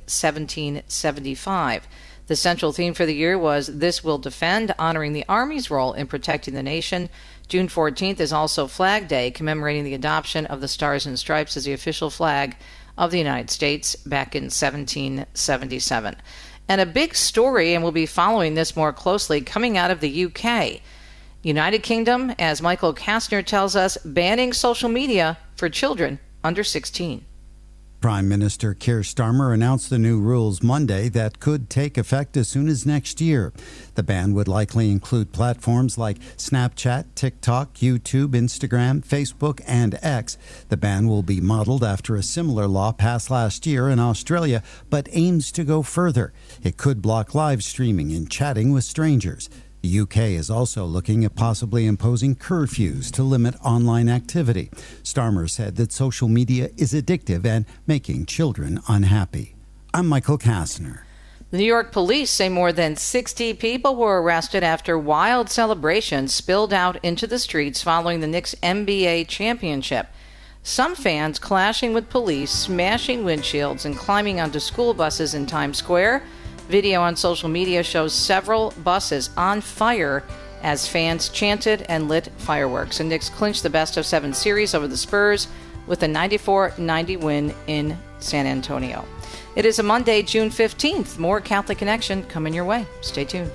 1775. The central theme for the year was This Will Defend, honoring the Army's role in protecting the nation. June 14th is also Flag Day, commemorating the adoption of the Stars and Stripes as the official flag of the United States back in 1777. And a big story, and we'll be following this more closely, coming out of the UK. United Kingdom, as Michael Kastner tells us, banning social media for children under 16. Prime Minister Keir Starmer announced the new rules Monday that could take effect as soon as next year. The ban would likely include platforms like Snapchat, TikTok, YouTube, Instagram, Facebook, and X. The ban will be modeled after a similar law passed last year in Australia, but aims to go further. It could block live streaming and chatting with strangers. The UK is also looking at possibly imposing curfews to limit online activity. Starmer said that social media is addictive and making children unhappy. I'm Michael Kastner. The New York police say more than 60 people were arrested after wild celebrations spilled out into the streets following the Knicks NBA championship. Some fans clashing with police, smashing windshields, and climbing onto school buses in Times Square. Video on social media shows several buses on fire as fans chanted and lit fireworks. And Knicks clinched the best-of-7 series over the Spurs with a 94-90 win in San Antonio. It is a Monday, June 15th. More Catholic Connection coming your way. Stay tuned.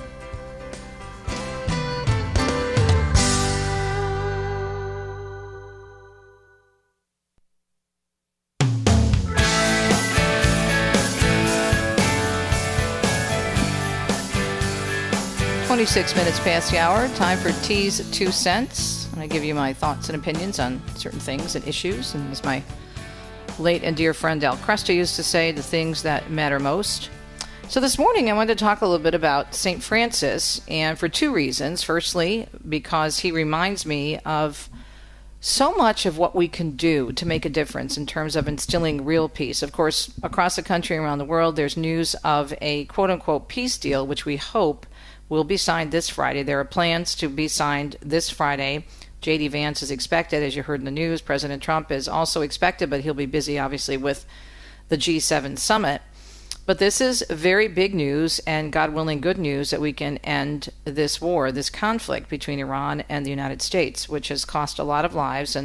Minutes past the hour. Time for T's 2 cents. I give you my thoughts and opinions on certain things and issues. And as my late and dear friend Al Cresta used to say, the things that matter most. So this morning I wanted to talk a little bit about St. Francis, and for 2 reasons. Firstly, because he reminds me of so much of what we can do to make a difference in terms of instilling real peace. Of course, across the country and around the world, there's news of a quote-unquote peace deal, which we hope will be signed this Friday. There are plans to be signed this Friday. J.D. Vance is expected, as you heard in the news. President Trump is also expected, but he'll be busy, obviously, with the G7 summit. But this is very big news, and God willing, good news, that we can end this war, this conflict between Iran and the United States, which has cost a lot of lives and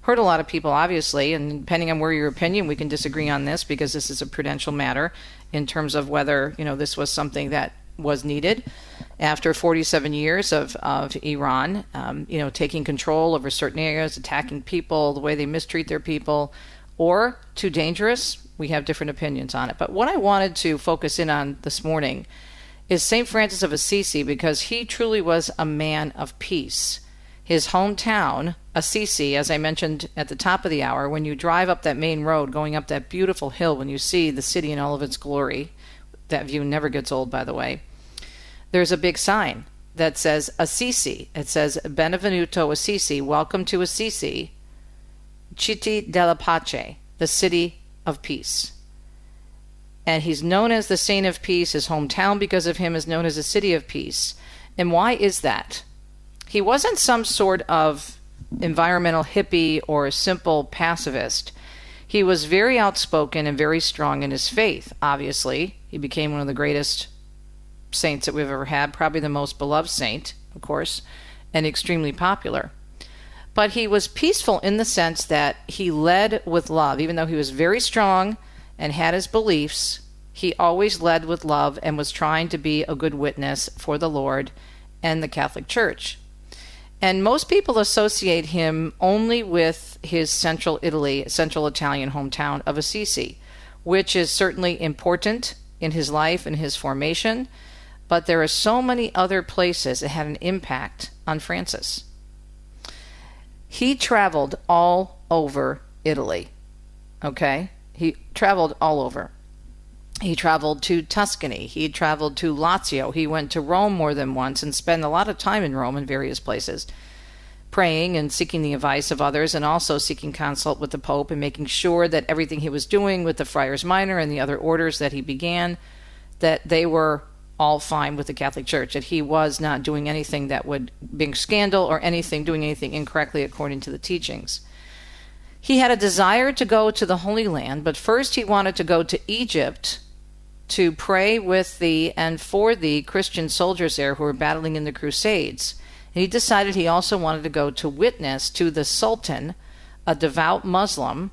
hurt a lot of people, obviously, and depending on where your opinion, we can disagree on this because this is a prudential matter in terms of whether, this was something that was needed after 47 years of Iran, taking control over certain areas, attacking people, the way they mistreat their people, or too dangerous. We have different opinions on it. But what I wanted to focus in on this morning is St. Francis of Assisi, because he truly was a man of peace. His hometown, Assisi, as I mentioned at the top of the hour, when you drive up that main road, going up that beautiful hill, when you see the city in all of its glory, that view never gets old, by the way, there's a big sign that says Assisi. It says, Benvenuto Assisi, welcome to Assisi, Città della Pace, the city of peace. And he's known as the Saint of Peace. His hometown, because of him, is known as the City of Peace. And why is that? He wasn't some sort of environmental hippie or a simple pacifist. He was very outspoken and very strong in his faith, obviously. He became one of the greatest saints that we've ever had, probably the most beloved saint, of course, and extremely popular. But he was peaceful in the sense that he led with love. Even though he was very strong and had his beliefs, he always led with love and was trying to be a good witness for the Lord and the Catholic Church. And most people associate him only with his central Italian hometown of Assisi, which is certainly important in his life and his formation. But there are so many other places that had an impact on Francis. He traveled all over Italy, okay? He traveled all over. He traveled to Tuscany. He traveled to Lazio. He went to Rome more than once and spent a lot of time in Rome in various places, praying and seeking the advice of others, and also seeking consult with the Pope and making sure that everything he was doing with the Friars Minor and the other orders that he began, that they were all fine with the Catholic Church, that he was not doing anything that would bring scandal or doing anything incorrectly according to the teachings. He had a desire to go to the Holy Land, but first he wanted to go to Egypt to pray with and for the Christian soldiers there who were battling in the Crusades. And he decided he also wanted to go to witness to the Sultan, a devout Muslim.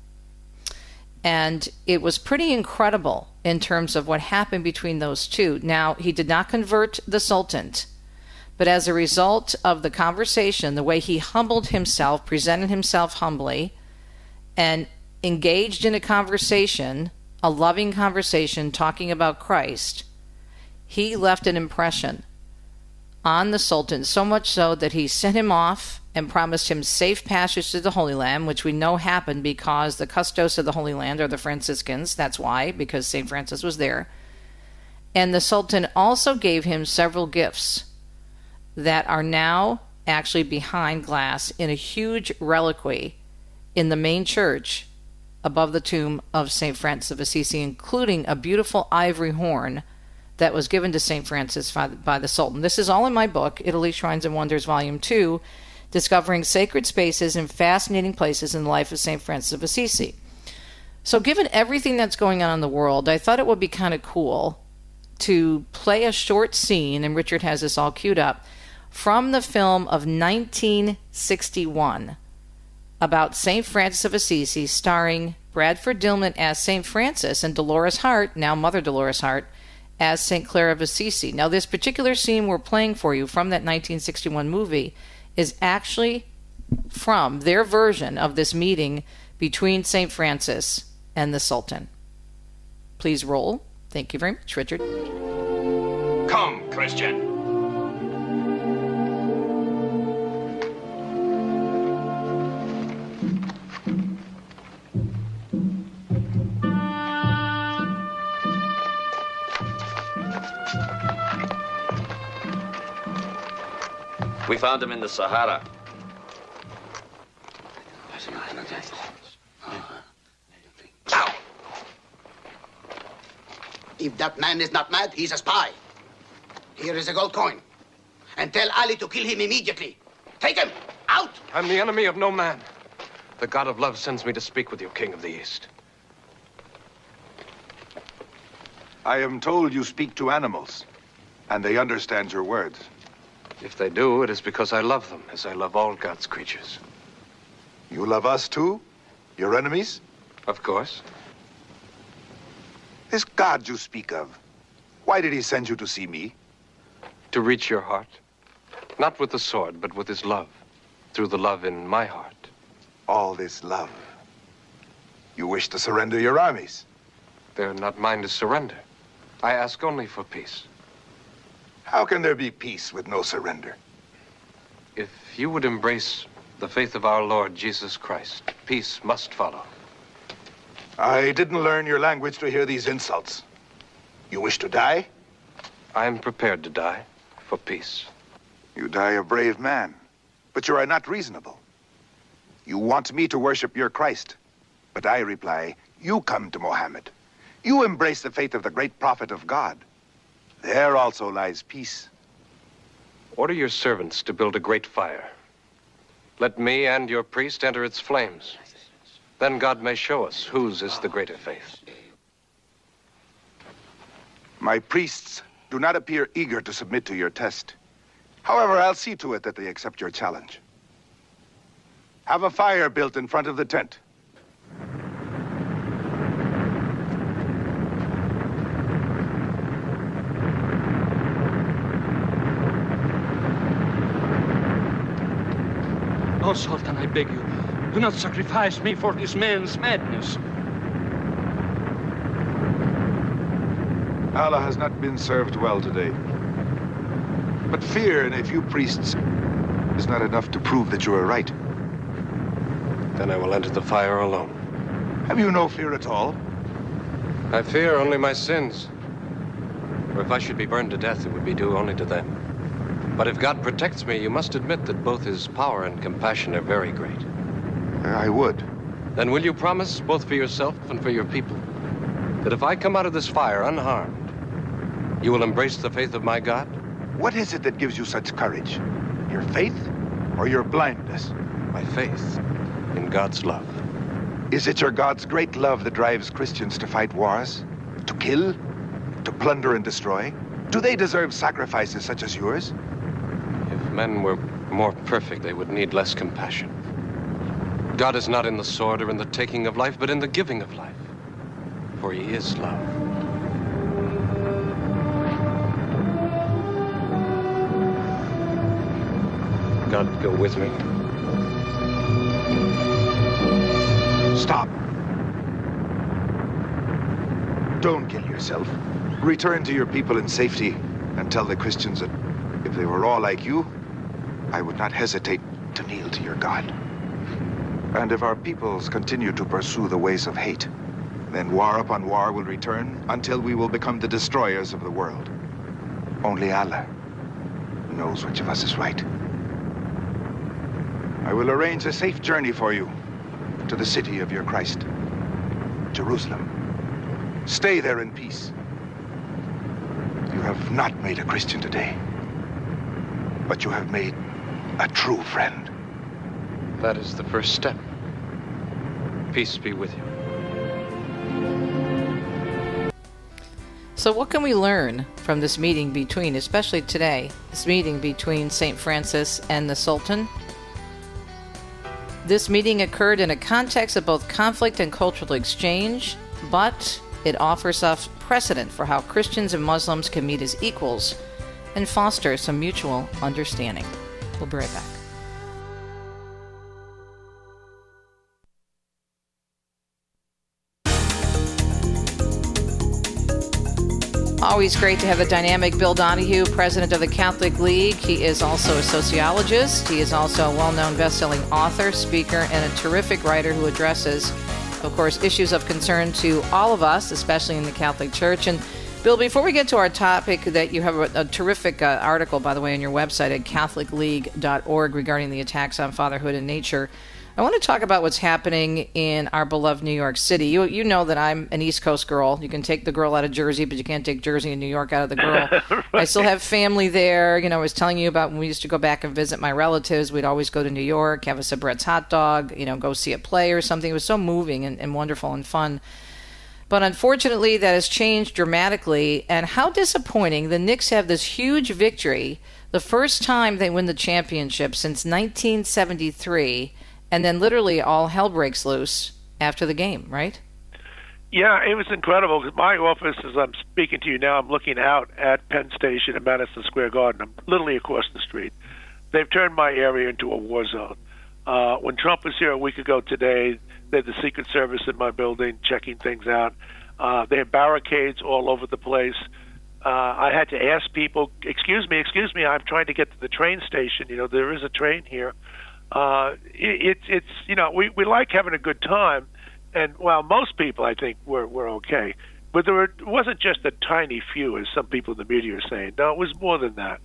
And it was pretty incredible in terms of what happened between those two. Now, he did not convert the Sultan, but as a result of the conversation, the way he humbled himself, presented himself humbly, and engaged in a conversation, a loving conversation, talking about Christ, he left an impression on the Sultan, so much so that he sent him off and promised him safe passage to the Holy Land, which we know happened because the custos of the Holy Land are the Franciscans. That's why, because St. Francis was there. And the Sultan also gave him several gifts that are now actually behind glass in a huge reliquary in the main church above the tomb of St. Francis of Assisi, including a beautiful ivory horn that was given to St. Francis by the Sultan. This is all in my book, Italy, Shrines and Wonders, Volume 2, Discovering Sacred Spaces and Fascinating Places in the Life of St. Francis of Assisi. So given everything that's going on in the world, I thought it would be kind of cool to play a short scene, and Richard has this all queued up, from the film of 1961 about St. Francis of Assisi, starring Bradford Dillman as St. Francis and Dolores Hart, now Mother Dolores Hart, as St. Clare of Assisi. Now, this particular scene we're playing for you from that 1961 movie is actually from their version of this meeting between St. Francis and the Sultan. Please roll. Thank you very much, Richard. Come, Christian. We found him in the Sahara. Now, if that man is not mad, he's a spy. Here is a gold coin. And tell Ali to kill him immediately. Take him! Out! I'm the enemy of no man. The God of love sends me to speak with you, King of the East. I am told you speak to animals, and they understand your words. If they do, it is because I love them, as I love all God's creatures. You love us too? Your enemies? Of course. This God you speak of, why did he send you to see me? To reach your heart. Not with the sword, but with his love. Through the love in my heart. All this love. You wish to surrender your armies? They're not mine to surrender. I ask only for peace. How can there be peace with no surrender? If you would embrace the faith of our Lord Jesus Christ, peace must follow. I didn't learn your language to hear these insults. You wish to die? I am prepared to die for peace. You die a brave man, but you are not reasonable. You want me to worship your Christ, but I reply, you come to Mohammed. You embrace the faith of the great prophet of God. There also lies peace. Order your servants to build a great fire. Let me and your priest enter its flames. Then God may show us whose is the greater faith. My priests do not appear eager to submit to your test. However, I'll see to it that they accept your challenge. Have a fire built in front of the tent. Oh, Sultan, I beg you, do not sacrifice me for this man's madness. Allah has not been served well today. But fear in a few priests is not enough to prove that you are right. Then I will enter the fire alone. Have you no fear at all? I fear only my sins. For if I should be burned to death, it would be due only to them. But if God protects me, you must admit that both his power and compassion are very great. I would. Then will you promise, both for yourself and for your people, that if I come out of this fire unharmed, you will embrace the faith of my God? What is it that gives you such courage? Your faith or your blindness? My faith in God's love. Is it your God's great love that drives Christians to fight wars? To kill? To plunder and destroy? Do they deserve sacrifices such as yours? If men were more perfect, they would need less compassion. God is not in the sword or in the taking of life, but in the giving of life. For he is love. God go with me. Stop. Don't kill yourself. Return to your people in safety and tell the Christians that if they were all like you, I would not hesitate to kneel to your God. And if our peoples continue to pursue the ways of hate, then war upon war will return until we will become the destroyers of the world. Only Allah knows which of us is right. I will arrange a safe journey for you to the city of your Christ, Jerusalem. Stay there in peace. You have not made a Christian today, but you have made a true friend. That is the first step. Peace be with you. So what can we learn from this meeting between, especially today, this meeting between St. Francis and the Sultan? This meeting occurred in a context of both conflict and cultural exchange, but it offers us precedent for how Christians and Muslims can meet as equals and foster some mutual understanding. We'll be right back. Always great to have the dynamic Bill Donahue, president of the Catholic League. He is also a sociologist. He is also a well-known best-selling author, speaker, and a terrific writer who addresses, of course, issues of concern to all of us, especially in the Catholic Church. And Bill, before we get to our topic, that you have a terrific article, by the way, on your website at catholicleague.org regarding the attacks on fatherhood and nature. I want to talk about what's happening in our beloved New York City. You know that I'm an East Coast girl. You can take the girl out of Jersey, but you can't take Jersey and New York out of the girl. Right. I still have family there. You know, I was telling you about when we used to go back and visit my relatives. We'd always go to New York, have a Sabret's hot dog, go see a play or something. It was so moving and wonderful and fun. But unfortunately, that has changed dramatically. And how disappointing. The Knicks have this huge victory, the first time they win the championship since 1973. and then literally all hell breaks loose after the game, right? Yeah, it was incredible. My office, as I'm speaking to you now, I'm looking out at Penn Station at Madison Square Garden. I'm literally across the street. They've turned my area into a war zone. When Trump was here a week ago today, they had the Secret Service in my building checking things out. They had barricades all over the place. I had to ask people, excuse me, I'm trying to get to the train station. You know, there is a train here. It's you know, we like having a good time. And while most people, I think, were okay, but it wasn't just a tiny few, as some people in the media are saying. No, it was more than that.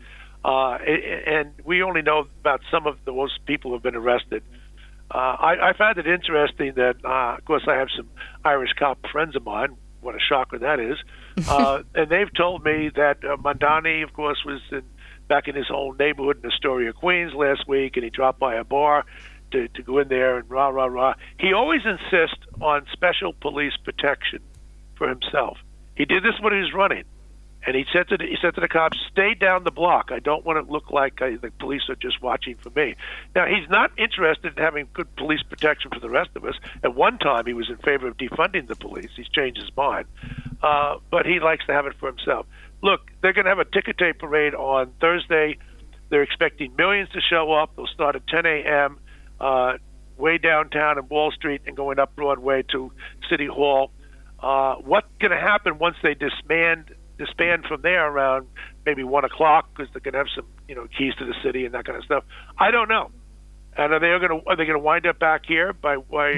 And we only know about some of those people who have been arrested. I found it interesting that, of course, I have some Irish cop friends of mine. What a shocker that is. And they've told me that Mondani, of course, was back in his own neighborhood in Astoria, Queens last week, and he dropped by a bar to go in there and rah. He always insists on special police protection for himself. He did this when he was running, and he said to the cops, "Stay down the block. I don't want to look like the police are just watching for me." Now, he's not interested in having good police protection for the rest of us. At one time, he was in favor of defunding the police. He's changed his mind, but he likes to have it for himself. Look, they're going to have a ticker tape parade on Thursday. They're expecting millions to show up. They'll start at 10 a.m., way downtown in Wall Street and going up Broadway to City Hall. What's going to happen once they disband from there around maybe 1 o'clock, because they're going to have some, keys to the city and that kind of stuff? I don't know. And are they going to wind up back here by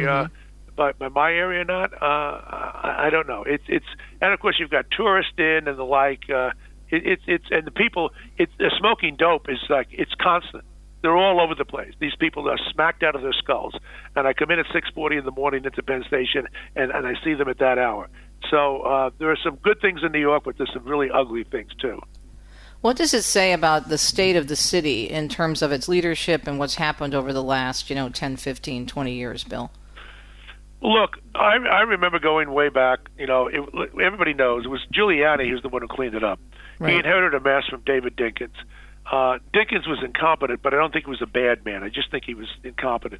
my area or not? I don't know. And of course you've got tourists in and the like. And the people. The smoking dope is like it's constant. They're all over the place. These people are smacked out of their skulls. And I come in at 6:40 in the morning into Penn Station, and I see them at that hour. So there are some good things in New York, but there's some really ugly things, too. What does it say about the state of the city in terms of its leadership and what's happened over the last, 10, 15, 20 years, Bill? Look, I remember going way back, everybody knows it was Giuliani who's the one who cleaned it up. Right. He inherited a mess from David Dinkins. Dinkins was incompetent, but I don't think he was a bad man. I just think he was incompetent.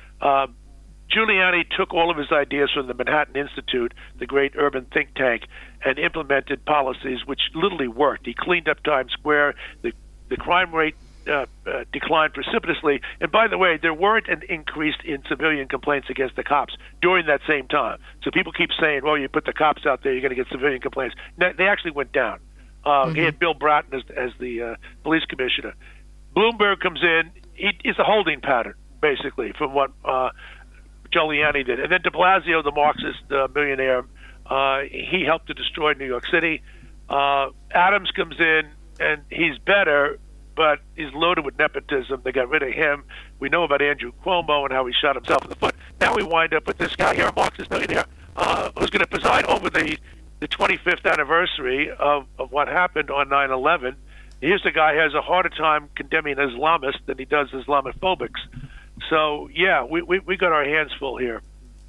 Giuliani took all of his ideas from the Manhattan Institute, the great urban think tank, and implemented policies which literally worked. He cleaned up Times Square. The crime rate declined precipitously. And by the way, there weren't an increase in civilian complaints against the cops during that same time. So people keep saying, well, you put the cops out there, you're going to get civilian complaints. No, they actually went down. He had Bill Bratton as the police commissioner. Bloomberg comes in. It's a holding pattern, basically, from what Giuliani did. And then de Blasio, the Marxist millionaire, he helped to destroy New York City. Adams comes in, and he's better, but he's loaded with nepotism. They got rid of him. We know about Andrew Cuomo and how he shot himself in the foot. Now we wind up with this guy here, a Marxist millionaire, who's going to preside over the 25th anniversary of what happened on 9/11. Here's the guy who has a harder time condemning Islamists than he does Islamophobics. So, yeah, we got our hands full here.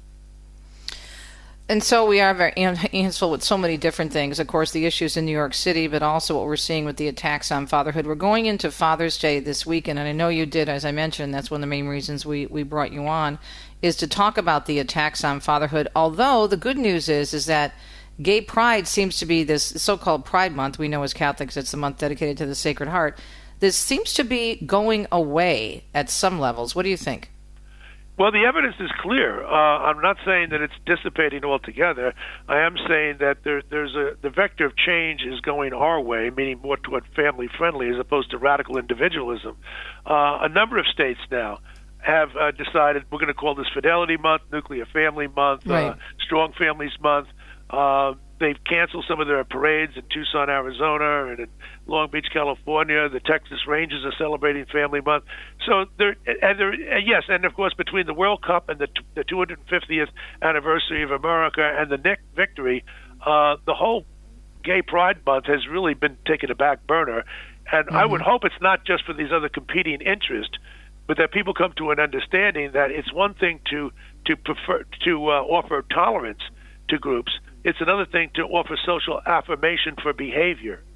And so we are very hands full with so many different things. Of course, the issues in New York City, but also what we're seeing with the attacks on fatherhood. We're going into Father's Day this weekend, and I know you did, as I mentioned, that's one of the main reasons we brought you on, is to talk about the attacks on fatherhood. Although the good news is that Gay Pride seems to be this so-called Pride Month. We know as Catholics it's the month dedicated to the Sacred Heart. This seems to be going away at some levels. What do you think? Well, the evidence is clear. I'm not saying that it's dissipating altogether. I am saying that the vector of change is going our way, meaning more toward family-friendly as opposed to radical individualism. A number of states now have decided we're going to call this Fidelity Month, Nuclear Family Month, right. Strong Families Month. They've canceled some of their parades in Tucson, Arizona, and in Long Beach, California. The Texas Rangers are celebrating Family Month. So yes, and of course between the World Cup and the 250th anniversary of America and the Nick victory, the whole Gay Pride Month has really been taken a back burner. And I would hope it's not just for these other competing interests, but that people come to an understanding that it's one thing to offer tolerance to groups. It's another thing to offer social affirmation for behavior.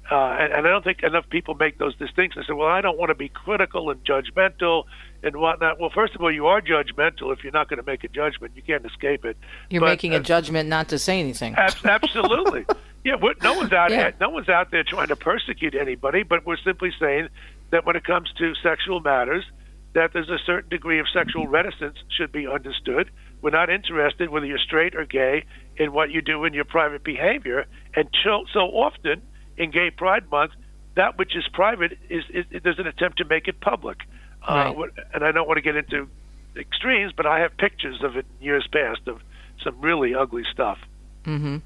And I don't think enough people make those distinctions. Say, well, I don't want to be critical and judgmental and whatnot. Well, first of all, you are judgmental if you're not going to make a judgment. You can't escape it. You're making a judgment not to say anything. Absolutely. Yeah, no one's out there trying to persecute anybody, but we're simply saying that when it comes to sexual matters, that there's a certain degree of sexual reticence should be understood. We're not interested, whether you're straight or gay, in what you do in your private behavior. And so often in Gay Pride Month, that which is private there's an attempt to make it public. Right. And I don't want to get into extremes, but I have pictures of it in years past of some really ugly stuff. Mm-hmm.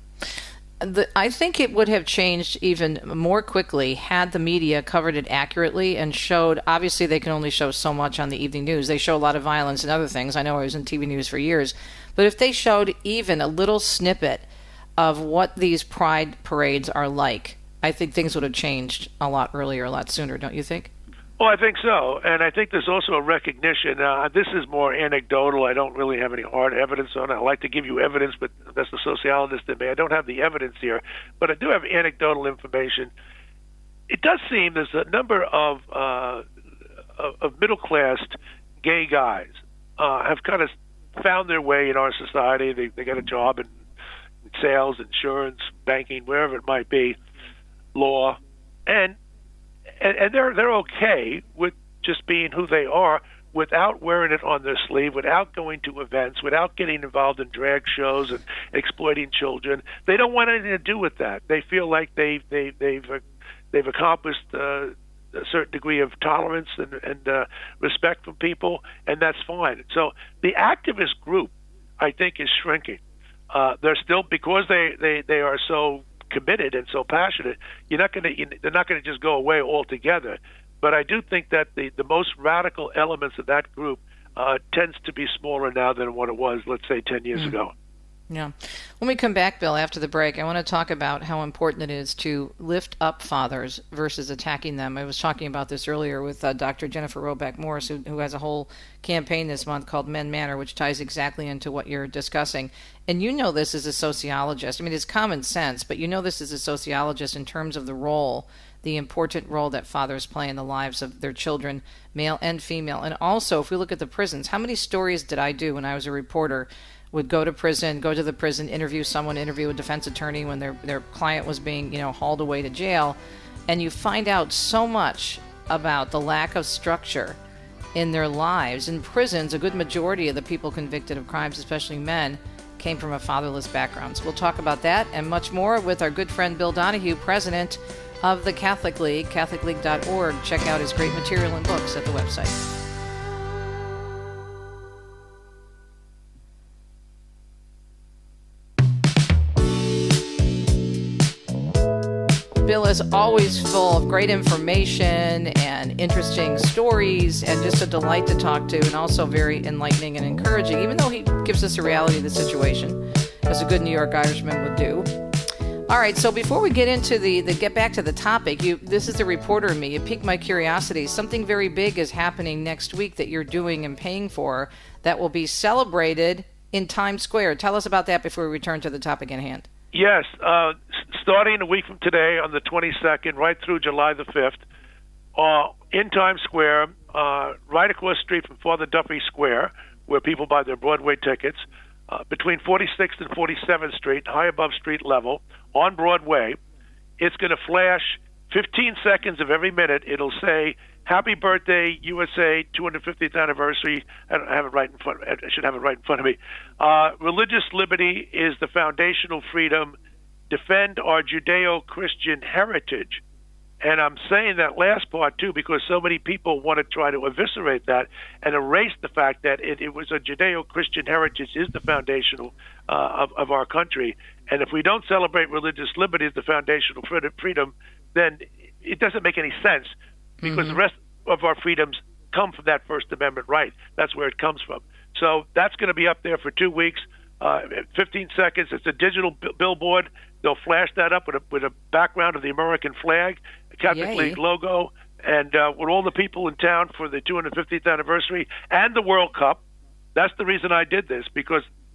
I think it would have changed even more quickly had the media covered it accurately and showed, obviously they can only show so much on the evening news. They show a lot of violence and other things. I know I was in TV news for years. But if they showed even a little snippet of what these pride parades are like, I think things would have changed a lot earlier, a lot sooner, don't you think? Well, I think so. And I think there's also a recognition. This is more anecdotal. I don't really have any hard evidence on it. I like to give you evidence, but that's the sociologist in me. I don't have the evidence here, but I do have anecdotal information. It does seem there's a number of middle-class gay guys have kind of found their way in our society. They got a job in sales, insurance, banking, wherever it might be, law, and they're okay with just being who they are without wearing it on their sleeve, without going to events, without getting involved in drag shows and exploiting children. They don't want anything to do with that. They feel like they've accomplished a certain degree of tolerance and respect from people, and that's fine. So the activist group, I think, is shrinking. They're still, because they are so committed and so passionate, they're not going to just go away altogether. But I do think that the most radical elements of that group tends to be smaller now than what it was, let's say, 10 years ago. Yeah. When we come back, Bill, after the break, I want to talk about how important it is to lift up fathers versus attacking them. I was talking about this earlier with Dr. Jennifer Roback Morris, who has a whole campaign this month called Men Matter, which ties exactly into what you're discussing. And you know this as a sociologist. I mean, it's common sense, but you know this as a sociologist in terms of the role, the important role that fathers play in the lives of their children, male and female. And also, if we look at the prisons, how many stories did I do when I was a reporter? Would go to the prison, interview a defense attorney when their client was being, hauled away to jail. And you find out so much about the lack of structure in their lives. In prisons, a good majority of the people convicted of crimes, especially men, came from a fatherless background. So we'll talk about that and much more with our good friend Bill Donahue, president of the Catholic League, catholicleague.org. Check out his great material and books at the website. Bill is always full of great information and interesting stories and just a delight to talk to, and also very enlightening and encouraging, even though he gives us a reality of the situation, as a good New York Irishman would do. All right, so before we get into the get back to the topic, this is the reporter in me. You piqued my curiosity. Something very big is happening next week that you're doing and paying for that will be celebrated in Times Square. Tell us about that before we return to the topic at hand. Yes, starting a week from today on the 22nd, right through July the 5th, in Times Square, right across the street from Father Duffy Square, where people buy their Broadway tickets, between 46th and 47th Street, high above street level, on Broadway. It's going to flash 15 seconds of every minute. It'll say, "Happy birthday, USA, 250th anniversary." I don't have it right in front. I should have it right in front of me. Religious liberty is the foundational freedom. Defend our Judeo-Christian heritage. And I'm saying that last part, too, because so many people want to try to eviscerate that and erase the fact that it was a Judeo-Christian heritage is the foundational of our country. And if we don't celebrate religious liberty as the foundational freedom, then it doesn't make any sense, because the rest of our freedoms come from that First Amendment right. That's where it comes from. So that's going to be up there for 2 weeks, 15 seconds. It's a digital billboard. They'll flash that up with a background of the American flag, a Catholic League logo, and with all the people in town for the 250th anniversary and the World Cup. That's the reason I did this, because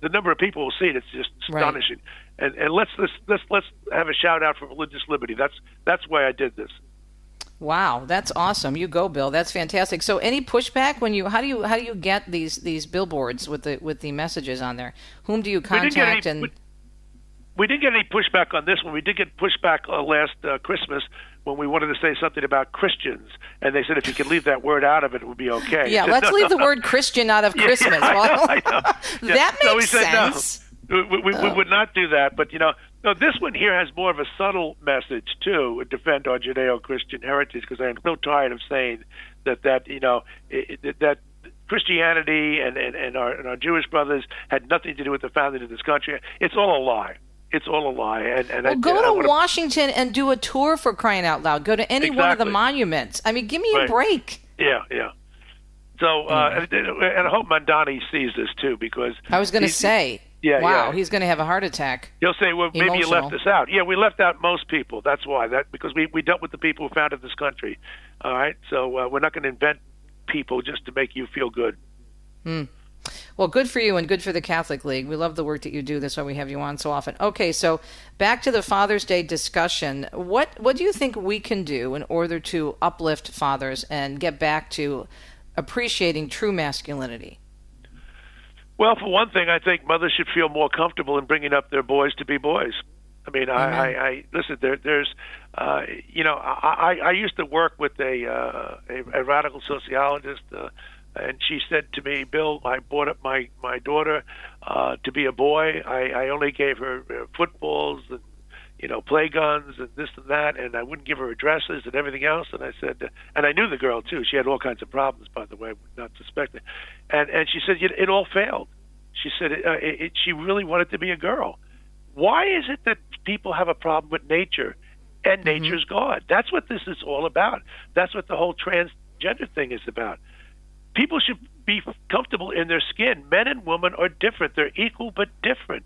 the number of people who see it, it's just astonishing. Right. And let's have a shout out for religious liberty. That's why I did this. Wow, that's awesome. You go, Bill. That's fantastic. So, any pushback when you how do you get these billboards with the messages on there? Whom do you contact? We didn't get any pushback on this one. We did get pushback last Christmas when we wanted to say something about Christians, and they said if you could leave that word out of it, it would be okay. Yeah, let's leave the word Christian out of Christmas. I know. That makes so we said sense. No. We would not do that, but no, this one here has more of a subtle message too. Defend our Judeo-Christian heritage, because I am so tired of saying that that Christianity and our Jewish brothers had nothing to do with the founding of this country. It's all a lie. It's all a lie. And go to Washington and do a tour, for crying out loud. Go to any one of the monuments. I mean, give me a break. Yeah. So, and I hope Mandani sees this too, because I was going to say, wow, he's going to have a heart attack. He'll say, well, maybe you left us out. Yeah, we left out most people. That's why. Because we dealt with the people who founded this country. All right? So we're not going to invent people just to make you feel good. Well, good for you and good for the Catholic League. We love the work that you do. That's why we have you on so often. Okay, so back to the Father's Day discussion. What do you think we can do in order to uplift fathers and get back to appreciating true masculinity? Well, for one thing, I think mothers should feel more comfortable in bringing up their boys to be boys. I mean, I listen. There's, I used to work with a radical sociologist. And she said to me, Bill, I brought up my daughter to be a boy. I only gave her footballs and, play guns and this and that, and I wouldn't give her addresses and everything else. And I said, and I knew the girl, too. She had all kinds of problems, by the way, not suspecting. And she said, it all failed. She said she really wanted to be a girl. Why is it that people have a problem with nature and nature's God? That's what this is all about. That's what the whole transgender thing is about. People should be comfortable in their skin. Men and women are different. They're equal but different.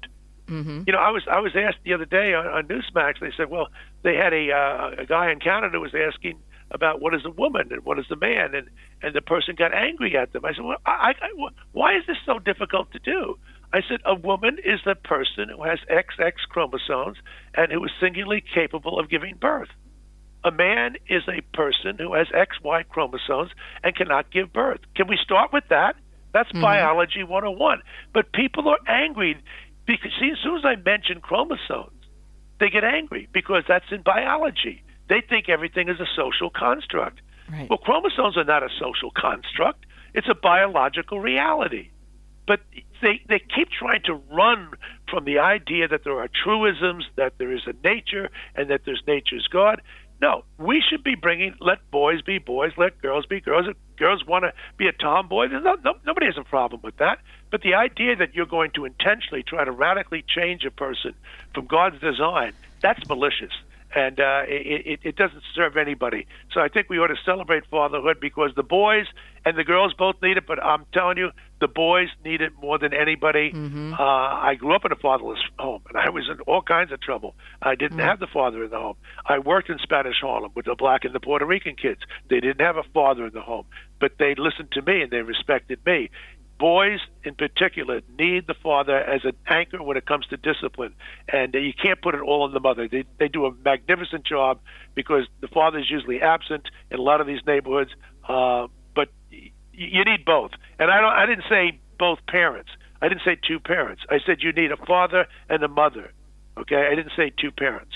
I was asked the other day on Newsmax. They said, well, they had a guy in Canada was asking about what is a woman and what is a man, and the person got angry at them. I said, well, why is this so difficult to do? I said, a woman is the person who has XX chromosomes and who is singularly capable of giving birth. A man is a person who has XY chromosomes and cannot give birth. Can we start with that? That's biology 101. But people are angry because, see, as soon as I mention chromosomes, they get angry because that's in biology. They think everything is a social construct. Right. Well, chromosomes are not a social construct. It's a biological reality. But they keep trying to run from the idea that there are truisms, that there is a nature, and that there's nature's God. No, we should be let boys be boys, let girls be girls. If girls want to be a tomboy, nobody has a problem with that. But the idea that you're going to intentionally try to radically change a person from God's design, that's malicious. And it doesn't serve anybody. So I think we ought to celebrate fatherhood because the boys and the girls both need it, but I'm telling you, the boys need it more than anybody. I grew up in a fatherless home, and I was in all kinds of trouble. I didn't have the father in the home. I worked in Spanish Harlem with the black and the Puerto Rican kids. They didn't have a father in the home, but they listened to me and they respected me. Boys, in particular, need the father as an anchor when it comes to discipline, and you can't put it all on the mother. They do a magnificent job because the father is usually absent in a lot of these neighborhoods, but you need both. And I didn't say both parents. I didn't say two parents. I said you need a father and a mother, okay? I didn't say two parents.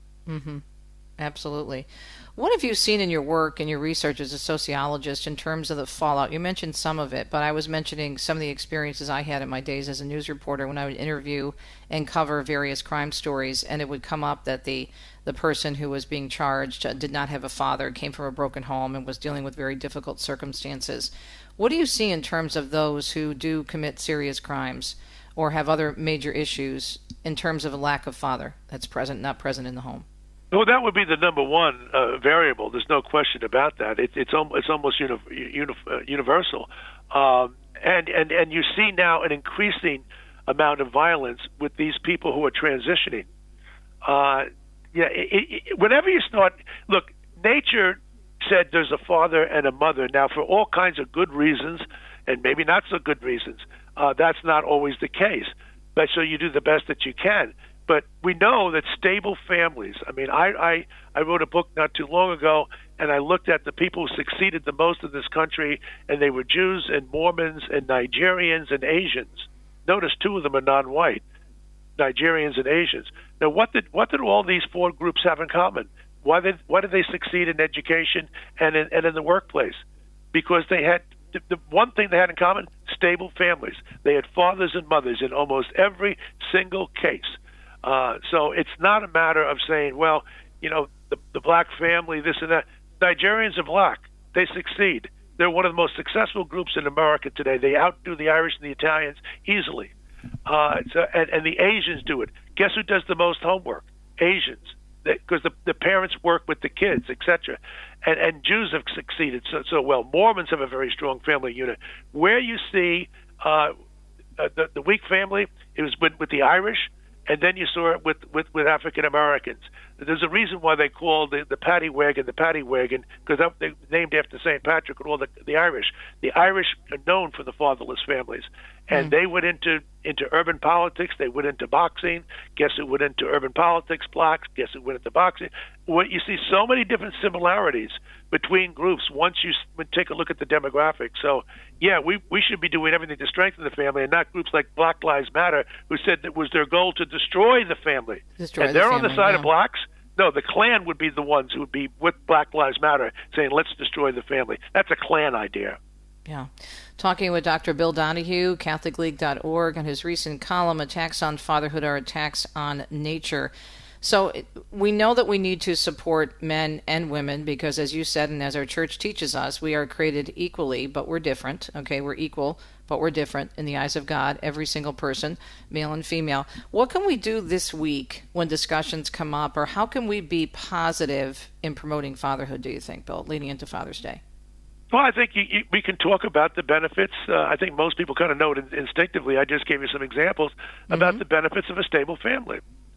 Absolutely. What have you seen in your work and your research as a sociologist in terms of the fallout? You mentioned some of it, but I was mentioning some of the experiences I had in my days as a news reporter when I would interview and cover various crime stories, and it would come up that the person who was being charged did not have a father, came from a broken home, and was dealing with very difficult circumstances. What do you see in terms of those who do commit serious crimes or have other major issues in terms of a lack of father that's not present in the home? Well, that would be the number one variable. There's no question about that. It's almost universal, and you see now an increasing amount of violence with these people who are transitioning. Whenever you start, look, nature said there's a father and a mother. Now, for all kinds of good reasons, and maybe not so good reasons, that's not always the case. but so you do the best that you can. But we know that stable families, I mean, I wrote a book not too long ago, and I looked at the people who succeeded the most in this country, and they were Jews and Mormons and Nigerians and Asians. Notice 2 of them are non-white, Nigerians and Asians. Now, what did all these 4 groups have in common? Why did they succeed in education and in the workplace? Because they had the one thing they had in common: stable families. They had fathers and mothers in almost every single case. So it's not a matter of saying, well, you know, the black family, this and that. Nigerians are black. They succeed. They're one of the most successful groups in America today. They outdo the Irish and the Italians easily. And the Asians do it. Guess who does the most homework? Asians. Because the parents work with the kids, etc. And Jews have succeeded so well. Mormons have a very strong family unit. Where you see the weak family, it was with the Irish, and then you saw it with African Americans. There's a reason why they call the paddy wagon, because they're named after St. Patrick and all the Irish. The Irish are known for the fatherless families, and they went into urban politics. They went into boxing. Guess who went into urban politics? Blacks. Guess who went into boxing? Well, you see so many different similarities between groups once you take a look at the demographics. So, yeah, we should be doing everything to strengthen the family, and not groups like Black Lives Matter, who said that was their goal to destroy the family. And they're on the side of blacks. No, the Klan would be the ones who would be with Black Lives Matter, saying, let's destroy the family. That's a Klan idea. Yeah. Talking with Dr. Bill Donahue, CatholicLeague.org, on his recent column, Attacks on Fatherhood Are Attacks on Nature. So we know that we need to support men and women because, as you said, and as our church teaches us, we are created equally, but we're different. Okay, we're equal, but we're different in the eyes of God, every single person, male and female. What can we do this week when discussions come up, or how can we be positive in promoting fatherhood, do you think, Bill, leading into Father's Day? Well, I think we can talk about the benefits. I think most people kind of know it instinctively. I just gave you some examples about the benefits of a stable family.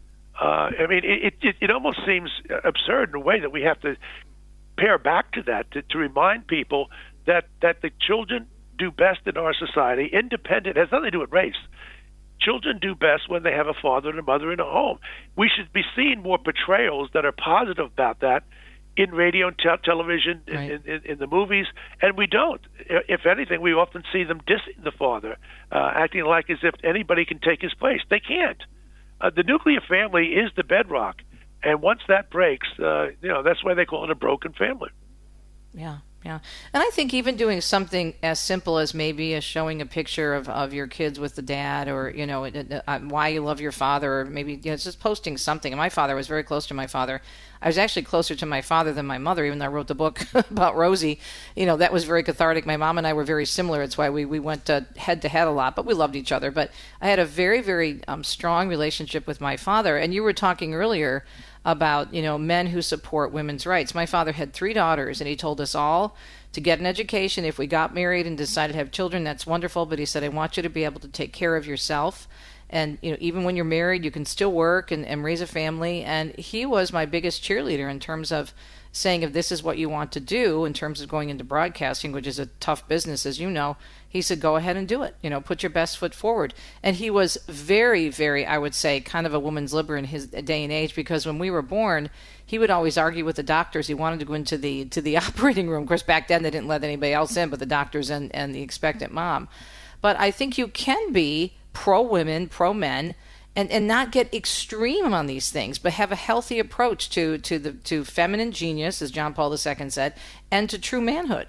I mean, it almost seems absurd in a way that we have to pair back to that to remind people that the children do best in our society, independent, has nothing to do with race. Children do best when they have a father and a mother in a home. We should be seeing more portrayals that are positive about that in radio and television, right, in the movies, and we don't. If anything, we often see them dissing the father, acting like as if anybody can take his place. They can't. The nuclear family is the bedrock, and once that breaks, that's why they call it a broken family. Yeah. Yeah. And I think even doing something as simple as maybe showing a picture of your kids with the dad, or, why you love your father, or maybe just posting something. And my father was very close to my father. I was actually closer to my father than my mother, even though I wrote the book about Rosie. That was very cathartic. My mom and I were very similar. It's why we went head to head a lot, but we loved each other. But I had a very, very strong relationship with my father. And you were talking earlier about, men who support women's rights. My father had 3 daughters, and he told us all to get an education. If we got married and decided to have children, that's wonderful. But he said, I want you to be able to take care of yourself. And, even when you're married, you can still work and raise a family. And he was my biggest cheerleader in terms of saying, if this is what you want to do, in terms of going into broadcasting, which is a tough business, as you know, he said, go ahead and do it. Put your best foot forward. And he was very, very, I would say, kind of a woman's liberator in his day and age, because when we were born, he would always argue with the doctors. He wanted to go into the operating room. Of course, back then they didn't let anybody else in but the doctors and the expectant mom. But I think you can be pro-women, pro-men, and not get extreme on these things, but have a healthy approach to feminine genius, as John Paul II said, and to true manhood.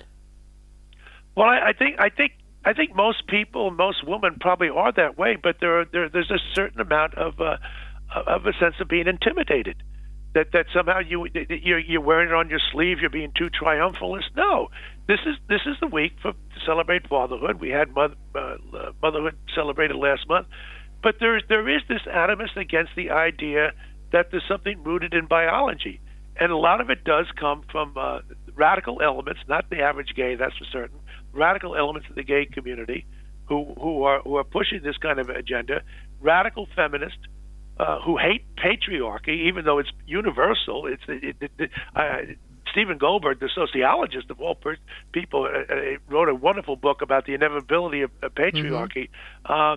Well, I think most people, most women probably are that way, but there's a certain amount of a sense of being intimidated, that somehow you're wearing it on your sleeve, you're being too triumphalist. No, this is the week to celebrate fatherhood. We had motherhood celebrated last month. But there is this animus against the idea that there's something rooted in biology. And a lot of it does come from radical elements, not the average gay, that's for certain, radical elements of the gay community who are pushing this kind of agenda, radical feminists who hate patriarchy, even though it's universal. Stephen Goldberg, the sociologist of all people, wrote a wonderful book about the inevitability of patriarchy.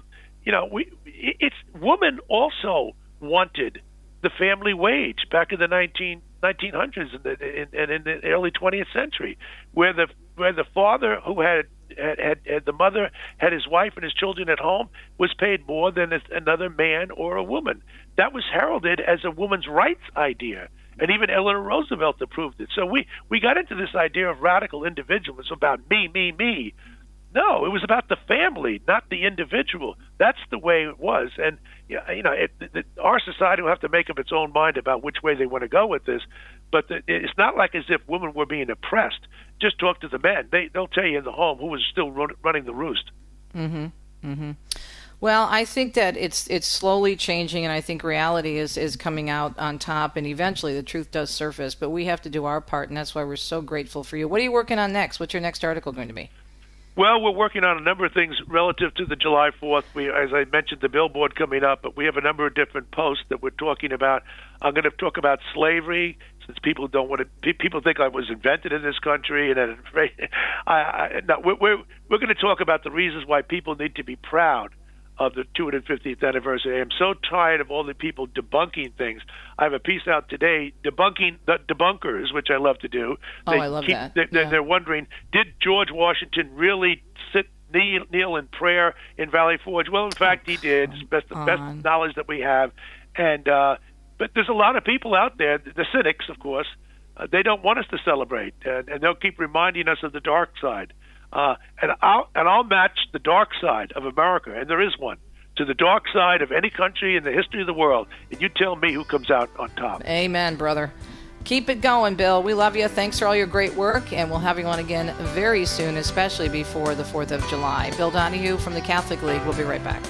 women also wanted the family wage back in the 1900s and in the early 20th century, where the father who had the mother had his wife and his children at home was paid more than another man or a woman. That was heralded as a woman's rights idea, and even Eleanor Roosevelt approved it. So we got into this idea of radical individualism about me. No, it was about the family, not the individual. That's the way it was. And our society will have to make up its own mind about which way they want to go with this. But it's not like as if women were being oppressed. Just talk to the men. They'll tell you in the home who was still running the roost. Mm-hmm. Mm-hmm. Well, I think that it's slowly changing, and I think reality is coming out on top, and eventually the truth does surface. But we have to do our part, and that's why we're so grateful for you. What are you working on next? What's your next article going to be? Well, we're working on a number of things relative to the July 4th. As I mentioned, the billboard coming up, but we have a number of different posts that we're talking about. I'm going to talk about slavery, since people don't want to. People think I was invented in this country, and we're going to talk about the reasons why people need to be proud of the 250th anniversary. I'm so tired of all the people debunking things. I have a piece out today debunking the debunkers, which I love to do. I love that. They're wondering, did George Washington really kneel in prayer in Valley Forge? Well, in fact, he did. It's the best knowledge that we have. And but there's a lot of people out there, the cynics, of course, they don't want us to celebrate, and they'll keep reminding us of the dark side. And I'll match the dark side of America, and there is one, to the dark side of any country in the history of the world. And you tell me who comes out on top. Amen, brother. Keep it going, Bill. We love you. Thanks for all your great work, and we'll have you on again very soon, especially before the 4th of July. Bill Donahue from the Catholic League. We'll be right back.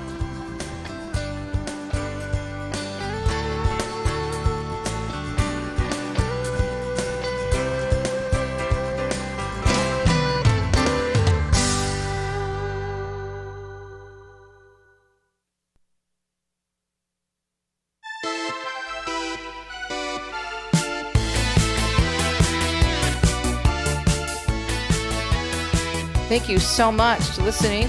Thank you so much for listening,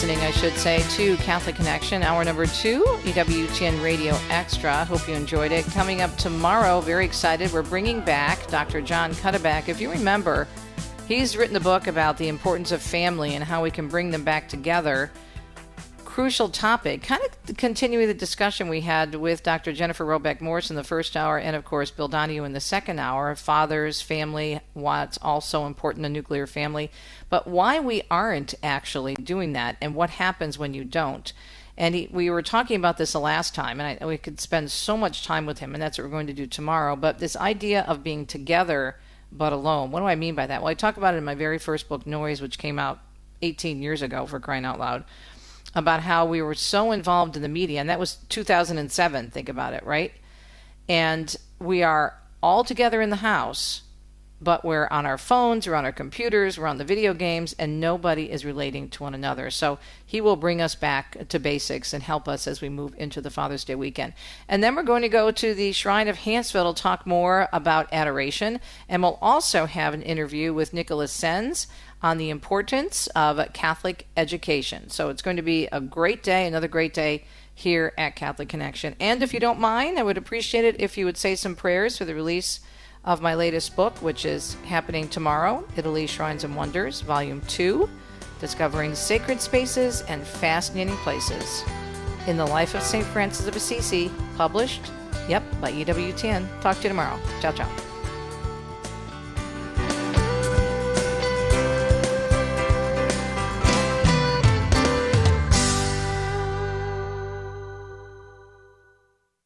to Catholic Connection, hour number 2, EWTN Radio Extra. Hope you enjoyed it. Coming up tomorrow, very excited, we're bringing back Dr. John Cuddeback. If you remember, he's written a book about the importance of family and how we can bring them back together. Crucial topic, kind of continuing the discussion we had with Dr. Jennifer Robeck Morse in the first hour, and of course Bill Donahue in the second hour. Fathers, family, what's also important, the nuclear family, but why we aren't actually doing that and what happens when you don't. And we were talking about this the last time, and we could spend so much time with him, and that's what we're going to do tomorrow. But this idea of being together but alone, what do I mean by that? Well, I talk about it in my very first book, Noise, which came out 18 years ago, for crying out loud, about how we were so involved in the media, and that was 2007, think about it, right? And we are all together in the house, but we're on our phones, we're on our computers, we're on the video games, and nobody is relating to one another. So he will bring us back to basics and help us as we move into the Father's Day weekend. And then we're going to go to the Shrine of Hansfield to talk more about adoration, and we'll also have an interview with Nicholas Sens on the importance of Catholic education. So it's going to be a great day, another great day here at Catholic Connection. And if you don't mind, I would appreciate it if you would say some prayers for the release of my latest book, which is happening tomorrow, Italy, Shrines and Wonders, Volume 2, Discovering Sacred Spaces and Fascinating Places in the Life of St. Francis of Assisi, published, by EWTN. Talk to you tomorrow. Ciao, ciao.